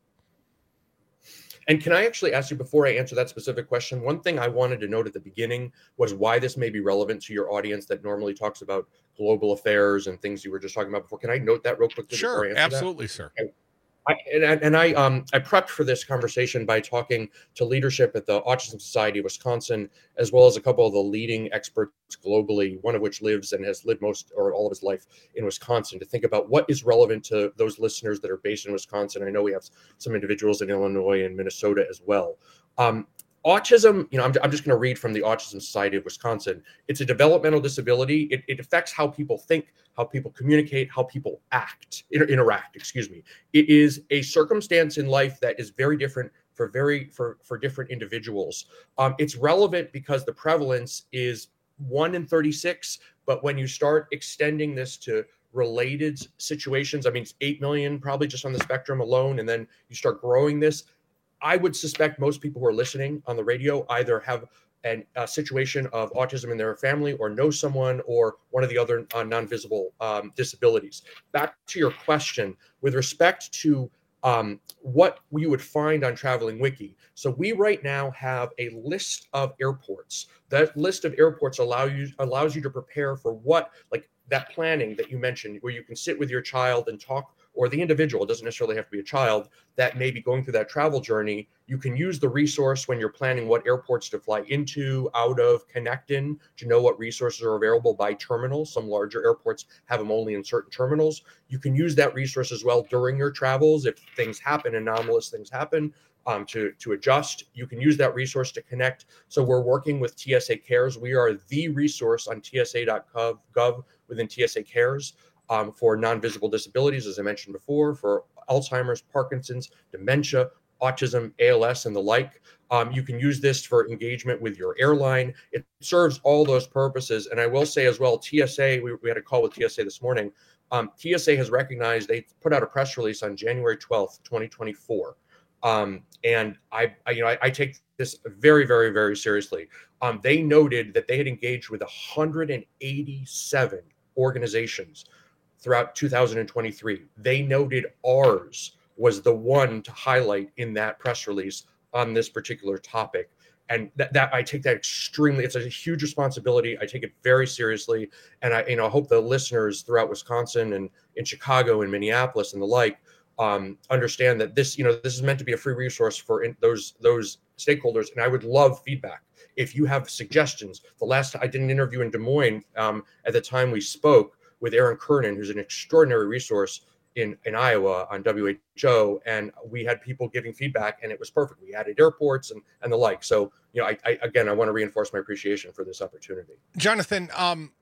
And can I actually ask you, before I answer that specific question, one thing I wanted to note at the beginning was why this may be relevant to your audience that normally talks about global affairs and things you were just talking about before. Can I note that real quickly? Sure, absolutely, that? sir. Okay. I, and, and I um I prepped for this conversation by talking to leadership at the Autism Society of Wisconsin, as well as a couple of the leading experts globally, one of which lives and has lived most or all of his life in Wisconsin, to think about what is relevant to those listeners that are based in Wisconsin. I know we have some individuals in Illinois and Minnesota as well. Um, Autism, you know, I'm, I'm just going to read from the Autism Society of Wisconsin. It's a developmental disability. It, it affects how people think, how people communicate, how people act, inter- interact, excuse me. It is a circumstance in life that is very different for very for, for different individuals. Um, it's relevant because the prevalence is one in thirty-six, but when you start extending this to related situations, I mean, it's eight million probably just on the spectrum alone, and then you start growing this, I would suspect most people who are listening on the radio either have an, a situation of autism in their family or know someone or one of the other uh, non-visible um, disabilities. Back to your question, with respect to um, what you would find on Traveling Wiki. So we right now have a list of airports. That list of airports allow you allows you to prepare for what, like that planning that you mentioned, where you can sit with your child and talk, or the individual, it doesn't necessarily have to be a child, that may be going through that travel journey. You can use the resource when you're planning what airports to fly into, out of, connect in, to know what resources are available by terminal. Some larger airports have them only in certain terminals. You can use that resource as well during your travels. If things happen, anomalous things happen, um, to, to adjust, you can use that resource to connect. So we're working with T S A Cares. We are the resource on T S A dot gov within T S A Cares. Um, for non-visible disabilities, as I mentioned before, for Alzheimer's, Parkinson's, dementia, autism, A L S, and the like. Um, you can use this for engagement with your airline. It serves all those purposes. And I will say as well, T S A, we, we had a call with T S A this morning. Um, T S A has recognized, they put out a press release on January twelfth, twenty twenty-four. Um, and I, I, you know, I, I take this very, very, very seriously. Um, they noted that they had engaged with one hundred eighty-seven organizations throughout two thousand twenty-three. They noted ours was the one to highlight in that press release on this particular topic. And that, that I take that extremely, it's a huge responsibility. I take it very seriously. And I, you know, I hope the listeners throughout Wisconsin and in Chicago and Minneapolis and the like um, understand that this, you know, this is meant to be a free resource for in, those, those stakeholders. And I would love feedback. If you have suggestions, the last, I did an interview in Des Moines um, at the time we spoke with Aaron Kernan, who's an extraordinary resource in, in Iowa on W H O. And we had people giving feedback and it was perfect. We added airports and, and the like. So, you know, I, I again, I want to reinforce my appreciation for this opportunity. Jonathan, um,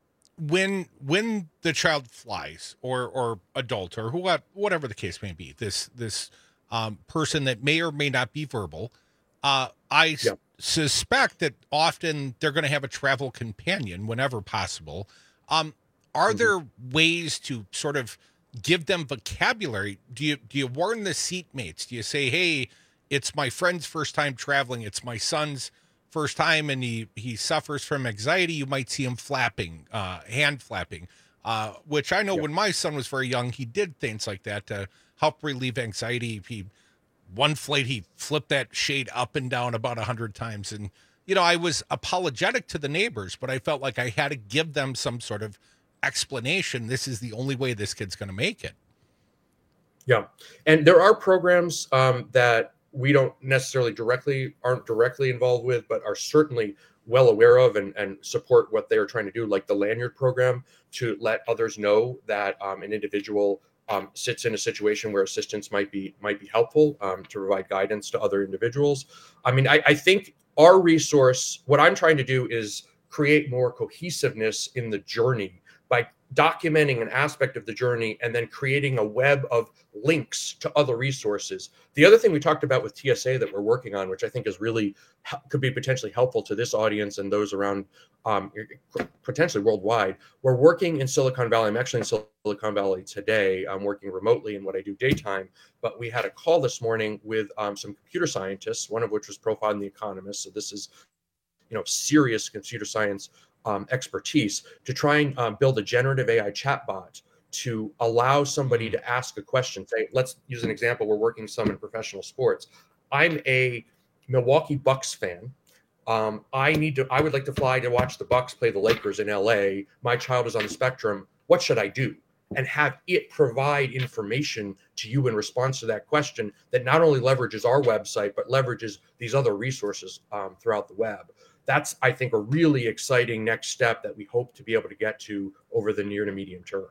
when, when the child flies or, or adult or who, whatever the case may be, this, this um, person that may or may not be verbal, uh, I yeah. s- suspect that often they're going to have a travel companion whenever possible. Um, Are mm-hmm. there ways to sort of give them vocabulary? Do you do you warn the seatmates? Do you say, hey, it's my friend's first time traveling. It's my son's first time, and he, he suffers from anxiety. You might see him flapping, uh, hand flapping, uh, which I know yeah. when my son was very young, he did things like that to help relieve anxiety. He, one flight, he flipped that shade up and down about a hundred times. And, you know, I was apologetic to the neighbors, but I felt like I had to give them some sort of explanation. This is the only way this kid's going to make it. Yeah. And there are programs um, that we don't necessarily directly, aren't directly involved with, but are certainly well aware of and, and support what they're trying to do, like the Lanyard program, to let others know that um, an individual um, sits in a situation where assistance might be might be helpful um, to provide guidance to other individuals. I mean, I, I think our resource, what I'm trying to do is create more cohesiveness in the journey by documenting an aspect of the journey and then creating a web of links to other resources. The other thing we talked about with T S A that we're working on, which I think is really could be potentially helpful to this audience and those around um, potentially worldwide. We're working in Silicon Valley. I'm actually in Silicon Valley today. I'm working remotely in what I do daytime, but we had a call this morning with um, some computer scientists, one of which was profiled in The Economist. So this is, you know, serious computer science Um, expertise to try and um, build a generative A I chatbot to allow somebody to ask a question. Say, let's use an example. We're working some in professional sports. I'm a Milwaukee Bucks fan. Um, I need to. I would like to fly to watch the Bucks play the Lakers in L A. My child is on the spectrum. What should I do? And have it provide information to you in response to that question that not only leverages our website but leverages these other resources um, throughout the web. That's, I think, a really exciting next step that we hope to be able to get to over the near to medium term.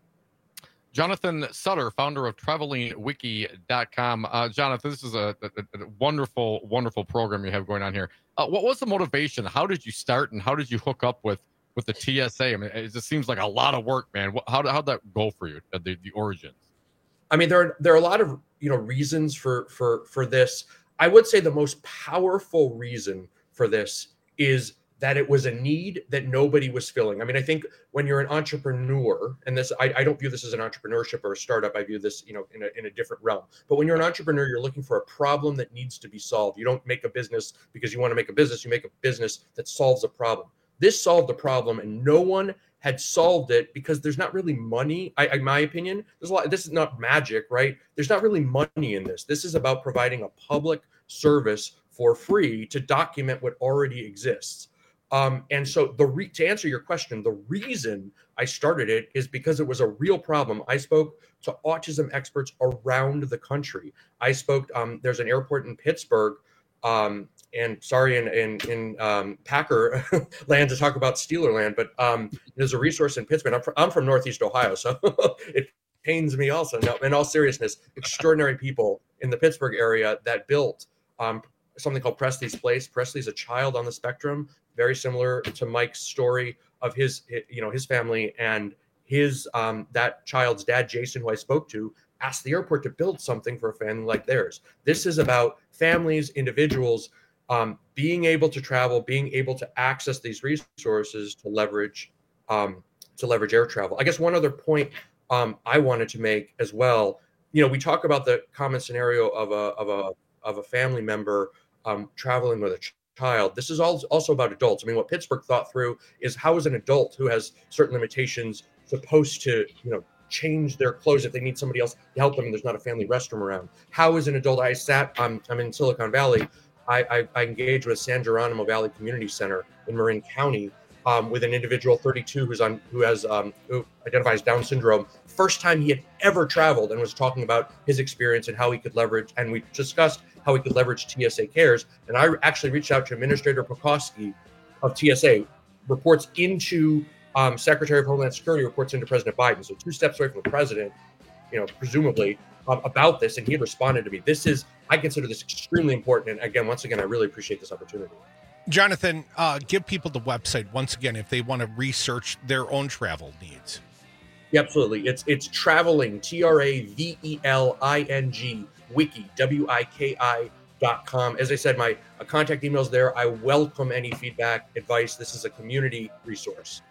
Jonathan Sutter, founder of traveling wiki dot com. Uh, Jonathan, this is a, a, a wonderful, wonderful program you have going on here. Uh, what was the motivation? How did you start, and how did you hook up with, with the T S A? I mean, it just seems like a lot of work, man. How how'd that go for you? The, the origins. I mean, there are there are a lot of you know reasons for for for this. I would say the most powerful reason for this is that it was a need that nobody was filling. I mean, I think when you're an entrepreneur, and this, I, I don't view this as an entrepreneurship or a startup. I view this, you know, in a, in a different realm. But when you're an entrepreneur, you're looking for a problem that needs to be solved. You don't make a business because you want to make a business. You make a business that solves a problem. This solved a problem, and no one had solved it because there's not really money. I, in my opinion, there's a lot. This is not magic, right? There's not really money in this. This is about providing a public service for free to document what already exists. Um, and so the re- to answer your question, the reason I started it is because it was a real problem. I spoke to autism experts around the country. I spoke, um, there's an airport in Pittsburgh, um, and sorry, in, in, in um, Packer land to talk about Steeler land, but um, there's a resource in Pittsburgh. I'm from, I'm from Northeast Ohio, so it pains me also. No, in all seriousness, extraordinary people in the Pittsburgh area that built um, something called Presley's Place. Presley's a child on the spectrum, very similar to Mike's story of his, you know, his family and his, um, that child's dad, Jason, who I spoke to, asked the airport to build something for a family like theirs. This is about families, individuals, um, being able to travel, being able to access these resources to leverage, um, to leverage air travel. I guess one other point um, I wanted to make as well, you know, we talk about the common scenario of a, of a, of a family member um, traveling with a ch- child. This is also about adults. I mean, what Pittsburgh thought through is how is an adult who has certain limitations supposed to, you know, change their clothes if they need somebody else to help them and there's not a family restroom around. How is an adult? I sat, um, I'm in Silicon Valley. I, I, I engaged with San Geronimo Valley Community Center in Marin County um, with an individual thirty-two who's on, who has, um, who identifies Down syndrome. First time he had ever traveled, and was talking about his experience and how he could leverage, and we discussed how we could leverage T S A Cares. And I actually reached out to Administrator Pekoski of T S A, reports into um, Secretary of Homeland Security, reports into President Biden. So two steps away from the president, you know, presumably um, about this. And he had responded to me. This is, I consider this extremely important. And again, once again, I really appreciate this opportunity. Jonathan, uh, give people the website once again if they want to research their own travel needs. Yeah, absolutely. It's it's traveling, T R A V E L I N G, wiki, W I K I dot com. As I said, my uh, contact email is there. I welcome any feedback, advice. This is a community resource.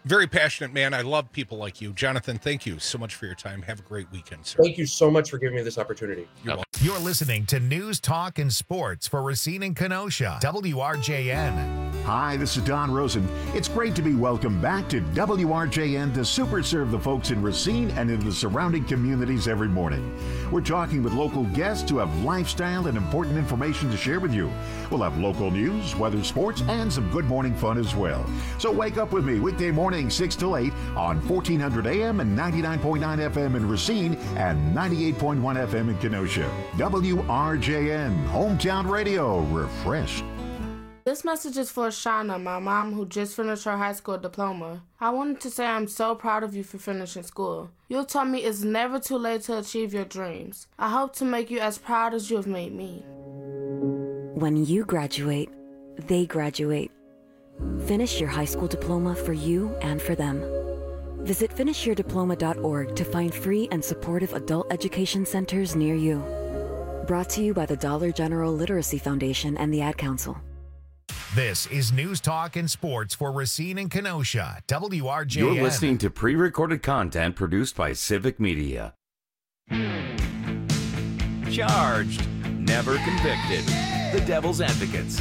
Very passionate man. I love people like you. Jonathan, thank you so much for your time. Have a great weekend, sir. Thank you so much for giving me this opportunity. You're welcome. You're listening to News, Talk, and Sports for Racine and Kenosha, W R J N. Hi, this is Don Rosen. It's great to be welcomed back to W R J N to super serve the folks in Racine and in the surrounding communities every morning. We're talking with local guests who have lifestyle and important information to share with you. We'll have local news, weather, sports, and some good morning fun as well. So wake up with me weekday morning, six till eight on fourteen hundred A M and ninety-nine point nine F M in Racine and ninety-eight point one F M in Kenosha. W R J N, Hometown Radio, refreshed. This message is for Shauna, my mom, who just finished her high school diploma. I wanted to say I'm so proud of you for finishing school. You told me it's never too late to achieve your dreams. I hope to make you as proud as you have made me. When you graduate, they graduate. Finish your high school diploma for you and for them. Visit finish your diploma dot org to find free and supportive adult education centers near you. Brought to you by the Dollar General Literacy Foundation and the Ad Council. This is News, Talk, and Sports for Racine and Kenosha, W R J N. You're listening to pre-recorded content produced by Civic Media. Charged, never convicted. The Devil's Advocates.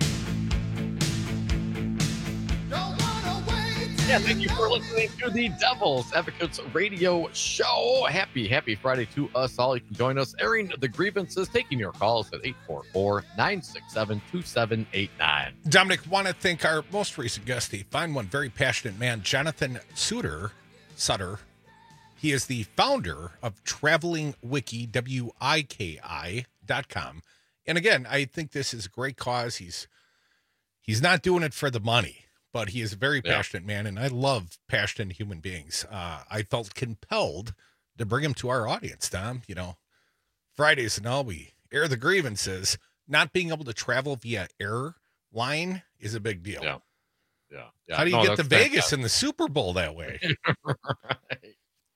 Yeah, thank you for listening to the Devil's Advocates radio show. Happy, happy Friday to us all. You can join us airing the grievances, taking your calls at eight four four, nine six seven, two seven eight nine. Dominic, want to thank our most recent guest, the fine one, very passionate man, Jonathan Suter. Sutter. He is the founder of Traveling Wiki, W I K I dot com. And again, I think this is a great cause. He's he's not doing it for the money, but he is a very passionate yeah. man, and I love passionate human beings. Uh, I felt compelled to bring him to our audience, Tom. You know, Fridays and all, we air the grievances. Not being able to travel via airline is a big deal. Yeah. Yeah. yeah. How do you no, get to Vegas in the Super Bowl that way? Right.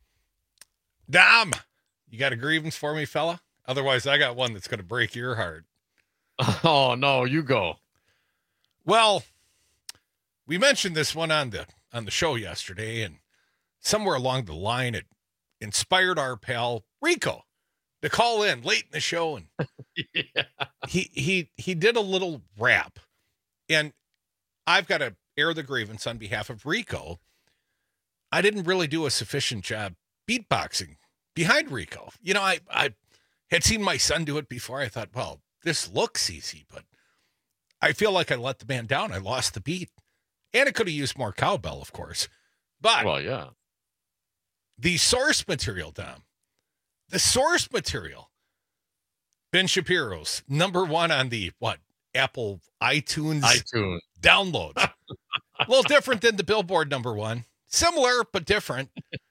Dom, you got a grievance for me, fella? Otherwise, I got one that's going to break your heart. Oh, no, you go. Well, we mentioned this one on the on the show yesterday, and somewhere along the line, it inspired our pal Rico to call in late in the show, and yeah. he he he did a little rap, and I've got to air the grievance on behalf of Rico. I didn't really do a sufficient job beatboxing behind Rico. You know, I I had seen my son do it before. I thought, well, this looks easy, but I feel like I let the man down. I lost the beat. And it could have used more cowbell, of course. But well, yeah. The source material, Dom. The source material. Ben Shapiro's number one on the what? Apple iTunes iTunes downloads. A little different than the Billboard number one. Similar, but different.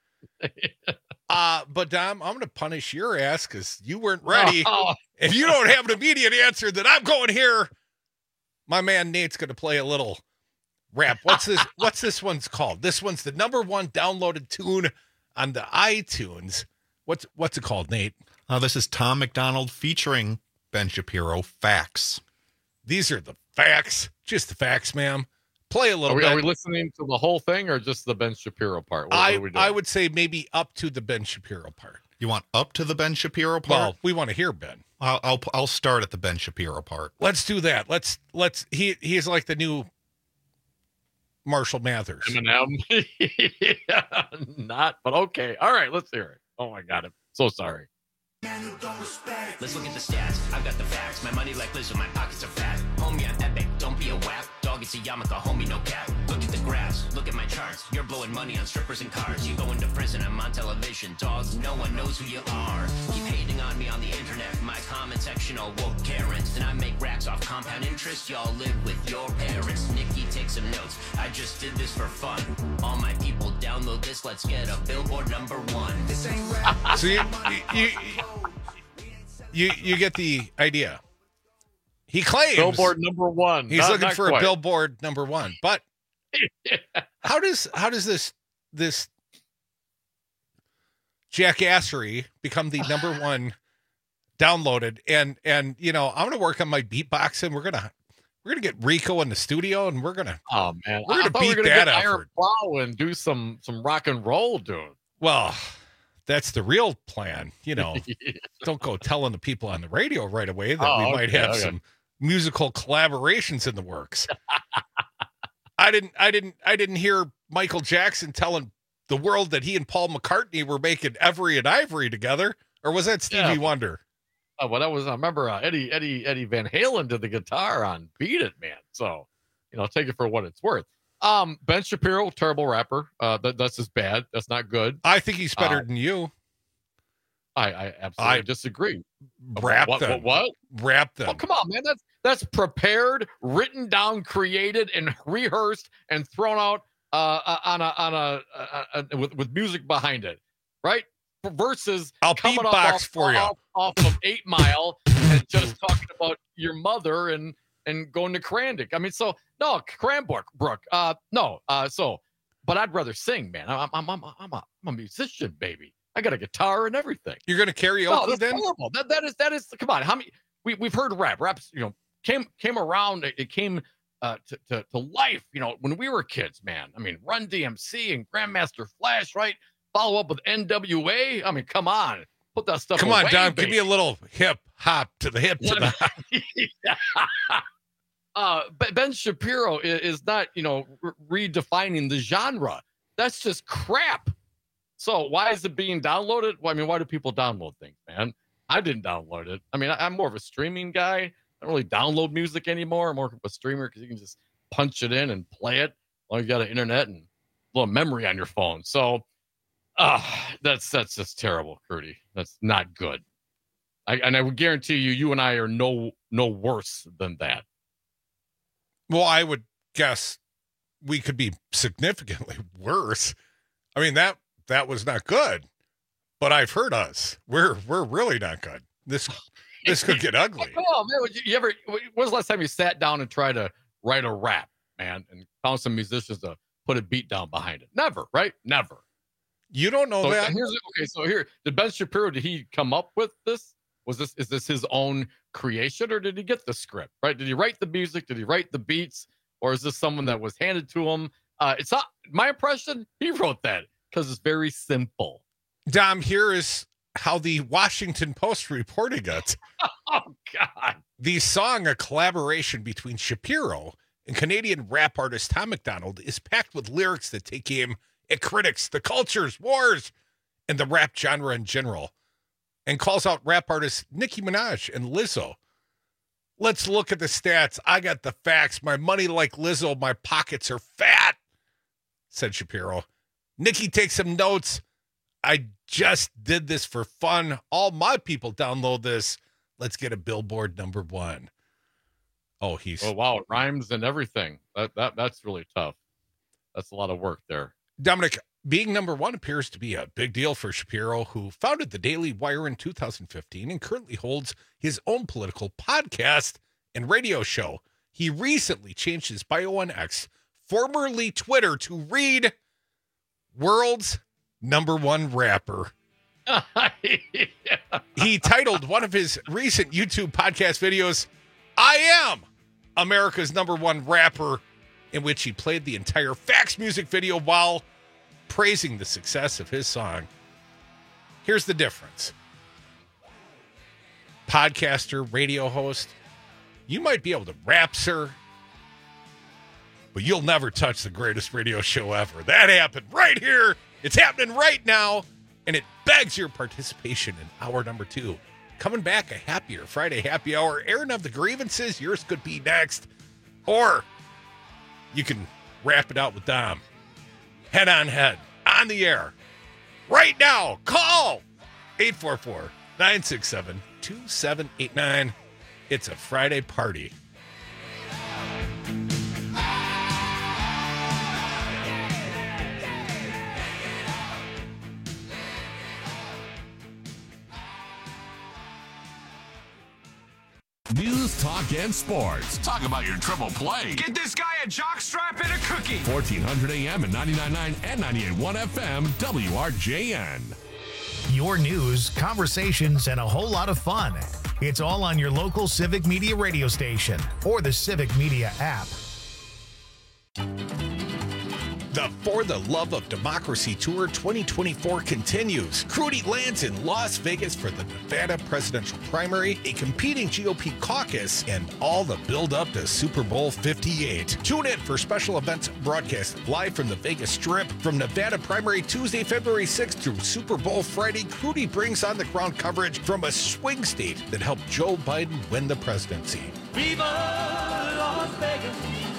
Uh, but Dom, I'm going to punish your ass because you weren't ready. Oh. If you don't have an immediate answer, then I'm going here. My man Nate's going to play a little rap. What's this? What's this one's called? This one's the number one downloaded tune on the iTunes. What's what's it called, Nate? Uh, this is Tom McDonald featuring Ben Shapiro. Facts. These are the facts. Just the facts, ma'am. Play a little are we, bit. Are we listening to the whole thing or just the Ben Shapiro part? What, I, what are we doing? I would say maybe up to the Ben Shapiro part. You want up to the Ben Shapiro part? Well, we want to hear Ben. I'll, I'll I'll start at the Ben Shapiro part. Let's do that. Let's let's. He he's like the new Marshall Mathers. Eminem. Yeah, not, but okay. All right, let's hear it. Oh my God, I'm so sorry. Let's look at the stats. I've got the facts. My money like Lizzo, my pockets are fat. Homie, I'm epic. Don't be a whack. Dog, it's a yarmulke. Homie, no cap. Look at the graphs. Look at my charts. You're blowing money on strippers and cars. You go into prison. I'm on television. Dogs, no one knows who you are. Keep hating on me on the internet. My comment section all woke Karens. And I make racks off compound interest. Y'all live with your parents. Nikki, take some notes. I just did this for fun. All my people download this. Let's get a Billboard number one. This ain't rap. So you, you, you, you get the idea. He claims Billboard number one. He's not, looking not for quite. a Billboard number one. But yeah. how does how does this this jackassery become the number one downloaded? And and you know, I'm gonna work on my beatboxing. We're gonna We're gonna get Rico in the studio, and we're gonna oh man, we're gonna I beat we were gonna that get Iron effort. Plow and do some some rock and roll, dude. Well, that's the real plan. You know, don't go telling the people on the radio right away that Oh, we might okay, have okay. some musical collaborations in the works. I didn't, I didn't, I didn't hear Michael Jackson telling the world that he and Paul McCartney were making Every and Ivory together, or was that Stevie Yeah. Wonder? Oh, well, that was I remember uh, Eddie Eddie Eddie Van Halen did the guitar on "Beat It, Man." So, you know, take it for what it's worth. Um, Ben Shapiro, terrible rapper. Uh, that that's just bad. That's not good. I think he's better Uh, than you. I, I absolutely I- disagree. Rap what, them. what? What? Rap them. Oh, come on, man. That's that's prepared, written down, created, and rehearsed, and thrown out uh, uh, on a on a, uh uh with with music behind it, right? Versus I'll coming beatbox up off, for ya. off, off of Eight Mile and just talking about your mother and and going to Crandick. I mean, so no Cranbrook, Brook. Uh, no. Uh, so, but I'd rather sing, man. I'm I'm I'm I'm a, I'm a musician, baby. I got a guitar and everything. You're gonna karaoke No, that's then? horrible. That that is that is come on. How many we we've heard rap. Raps, you know, came came around. It, it came uh to, to to life. You know, when we were kids, man. I mean, Run D M C and Grandmaster Flash, right? Follow up with N W A. I mean, come on, put that stuff. Come on, away, Dom. baby. Give me a little hip hop to the hip to the. uh, but Ben Shapiro is, is not, you know, re- redefining the genre. That's just crap. So why is it being downloaded? Well, I mean, why do people download things, man? I didn't download it. I mean, I, I'm more of a streaming guy. I don't really download music anymore. I'm more of a streamer because you can just punch it in and play it. Well, you got an internet and a little memory on your phone. So, uh, that's that's just terrible, Crudy. That's not good. I, and I would guarantee you, you and I are no no worse than that. Well, I would guess we could be significantly worse. I mean, that that was not good, but I've heard us. We're we're really not good. This this could get ugly. Come on, man. Would you, you ever? When was the last time you sat down and tried to write a rap, man, and found some musicians to put a beat down behind it? Never, right? Never. You don't know So, that. and here's, okay, so here, did Ben Shapiro? Did he come up with this? Was this is this his own creation, or did he get the script? Right? Did he write the music? Did he write the beats, or is this someone that was handed to him? Uh, it's not my impression. He wrote that because it's very simple. Dom, here is how the Washington Post reported it. Oh God! The song, a collaboration between Shapiro and Canadian rap artist Tom MacDonald, is packed with lyrics that take aim at critics, the cultures, wars, and the rap genre in general, and calls out rap artists Nicki Minaj and Lizzo. Let's look at the stats. I got the facts. My money like Lizzo. My pockets are fat, said Shapiro. Nicki, take some notes. I just did this for fun. All my people download this. Let's get a Billboard number one. Oh, he's... Oh, wow. It rhymes and everything. That, that That's really tough. That's a lot of work there. Dominic, being number one appears to be a big deal for Shapiro, who founded the Daily Wire in two thousand fifteen and currently holds his own political podcast and radio show. He recently changed his bio on X, formerly Twitter, to read world's number one rapper. Yeah. He titled one of his recent YouTube podcast videos, I am America's number one rapper, in which he played the entire Fax music video while praising the success of his song. Here's the difference. Podcaster, radio host, you might be able to rap, sir, but you'll never touch the greatest radio show ever. That happened right here. It's happening right now, and it begs your participation in hour number two. Coming back, a happier Friday happy hour, airing of the grievances. Yours could be next. Or you can wrap it out with Dom. Head on head, on the air. Right now, call eight four four, nine six seven, two seven eight nine. It's a Friday party. News, talk, and sports. Talk about your triple play. Get this guy a jockstrap and a cookie. fourteen hundred A M and ninety-nine point nine and ninety-eight point one F M, W R J N. Your news, conversations, and a whole lot of fun. It's all on your local Civic Media radio station or the Civic Media app. The For the Love of Democracy Tour twenty twenty-four continues. Crudy lands in Las Vegas for the Nevada presidential primary, a competing G O P caucus, and all the build-up to Super Bowl fifty-eight. Tune in for special events broadcast live from the Vegas Strip. From Nevada primary Tuesday, February sixth through Super Bowl Friday, Crudy brings on the ground coverage from a swing state that helped Joe Biden win the presidency. Viva Las Vegas!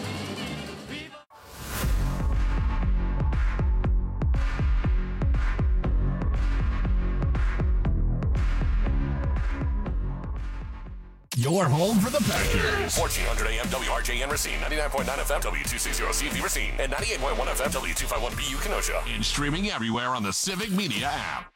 Your home for the Packers. fourteen hundred A M W R J N Racine, ninety-nine point nine F M W two sixty C V Racine, and ninety-eight point one F M W two fifty-one B U Kenosha. And streaming everywhere on the Civic Media app.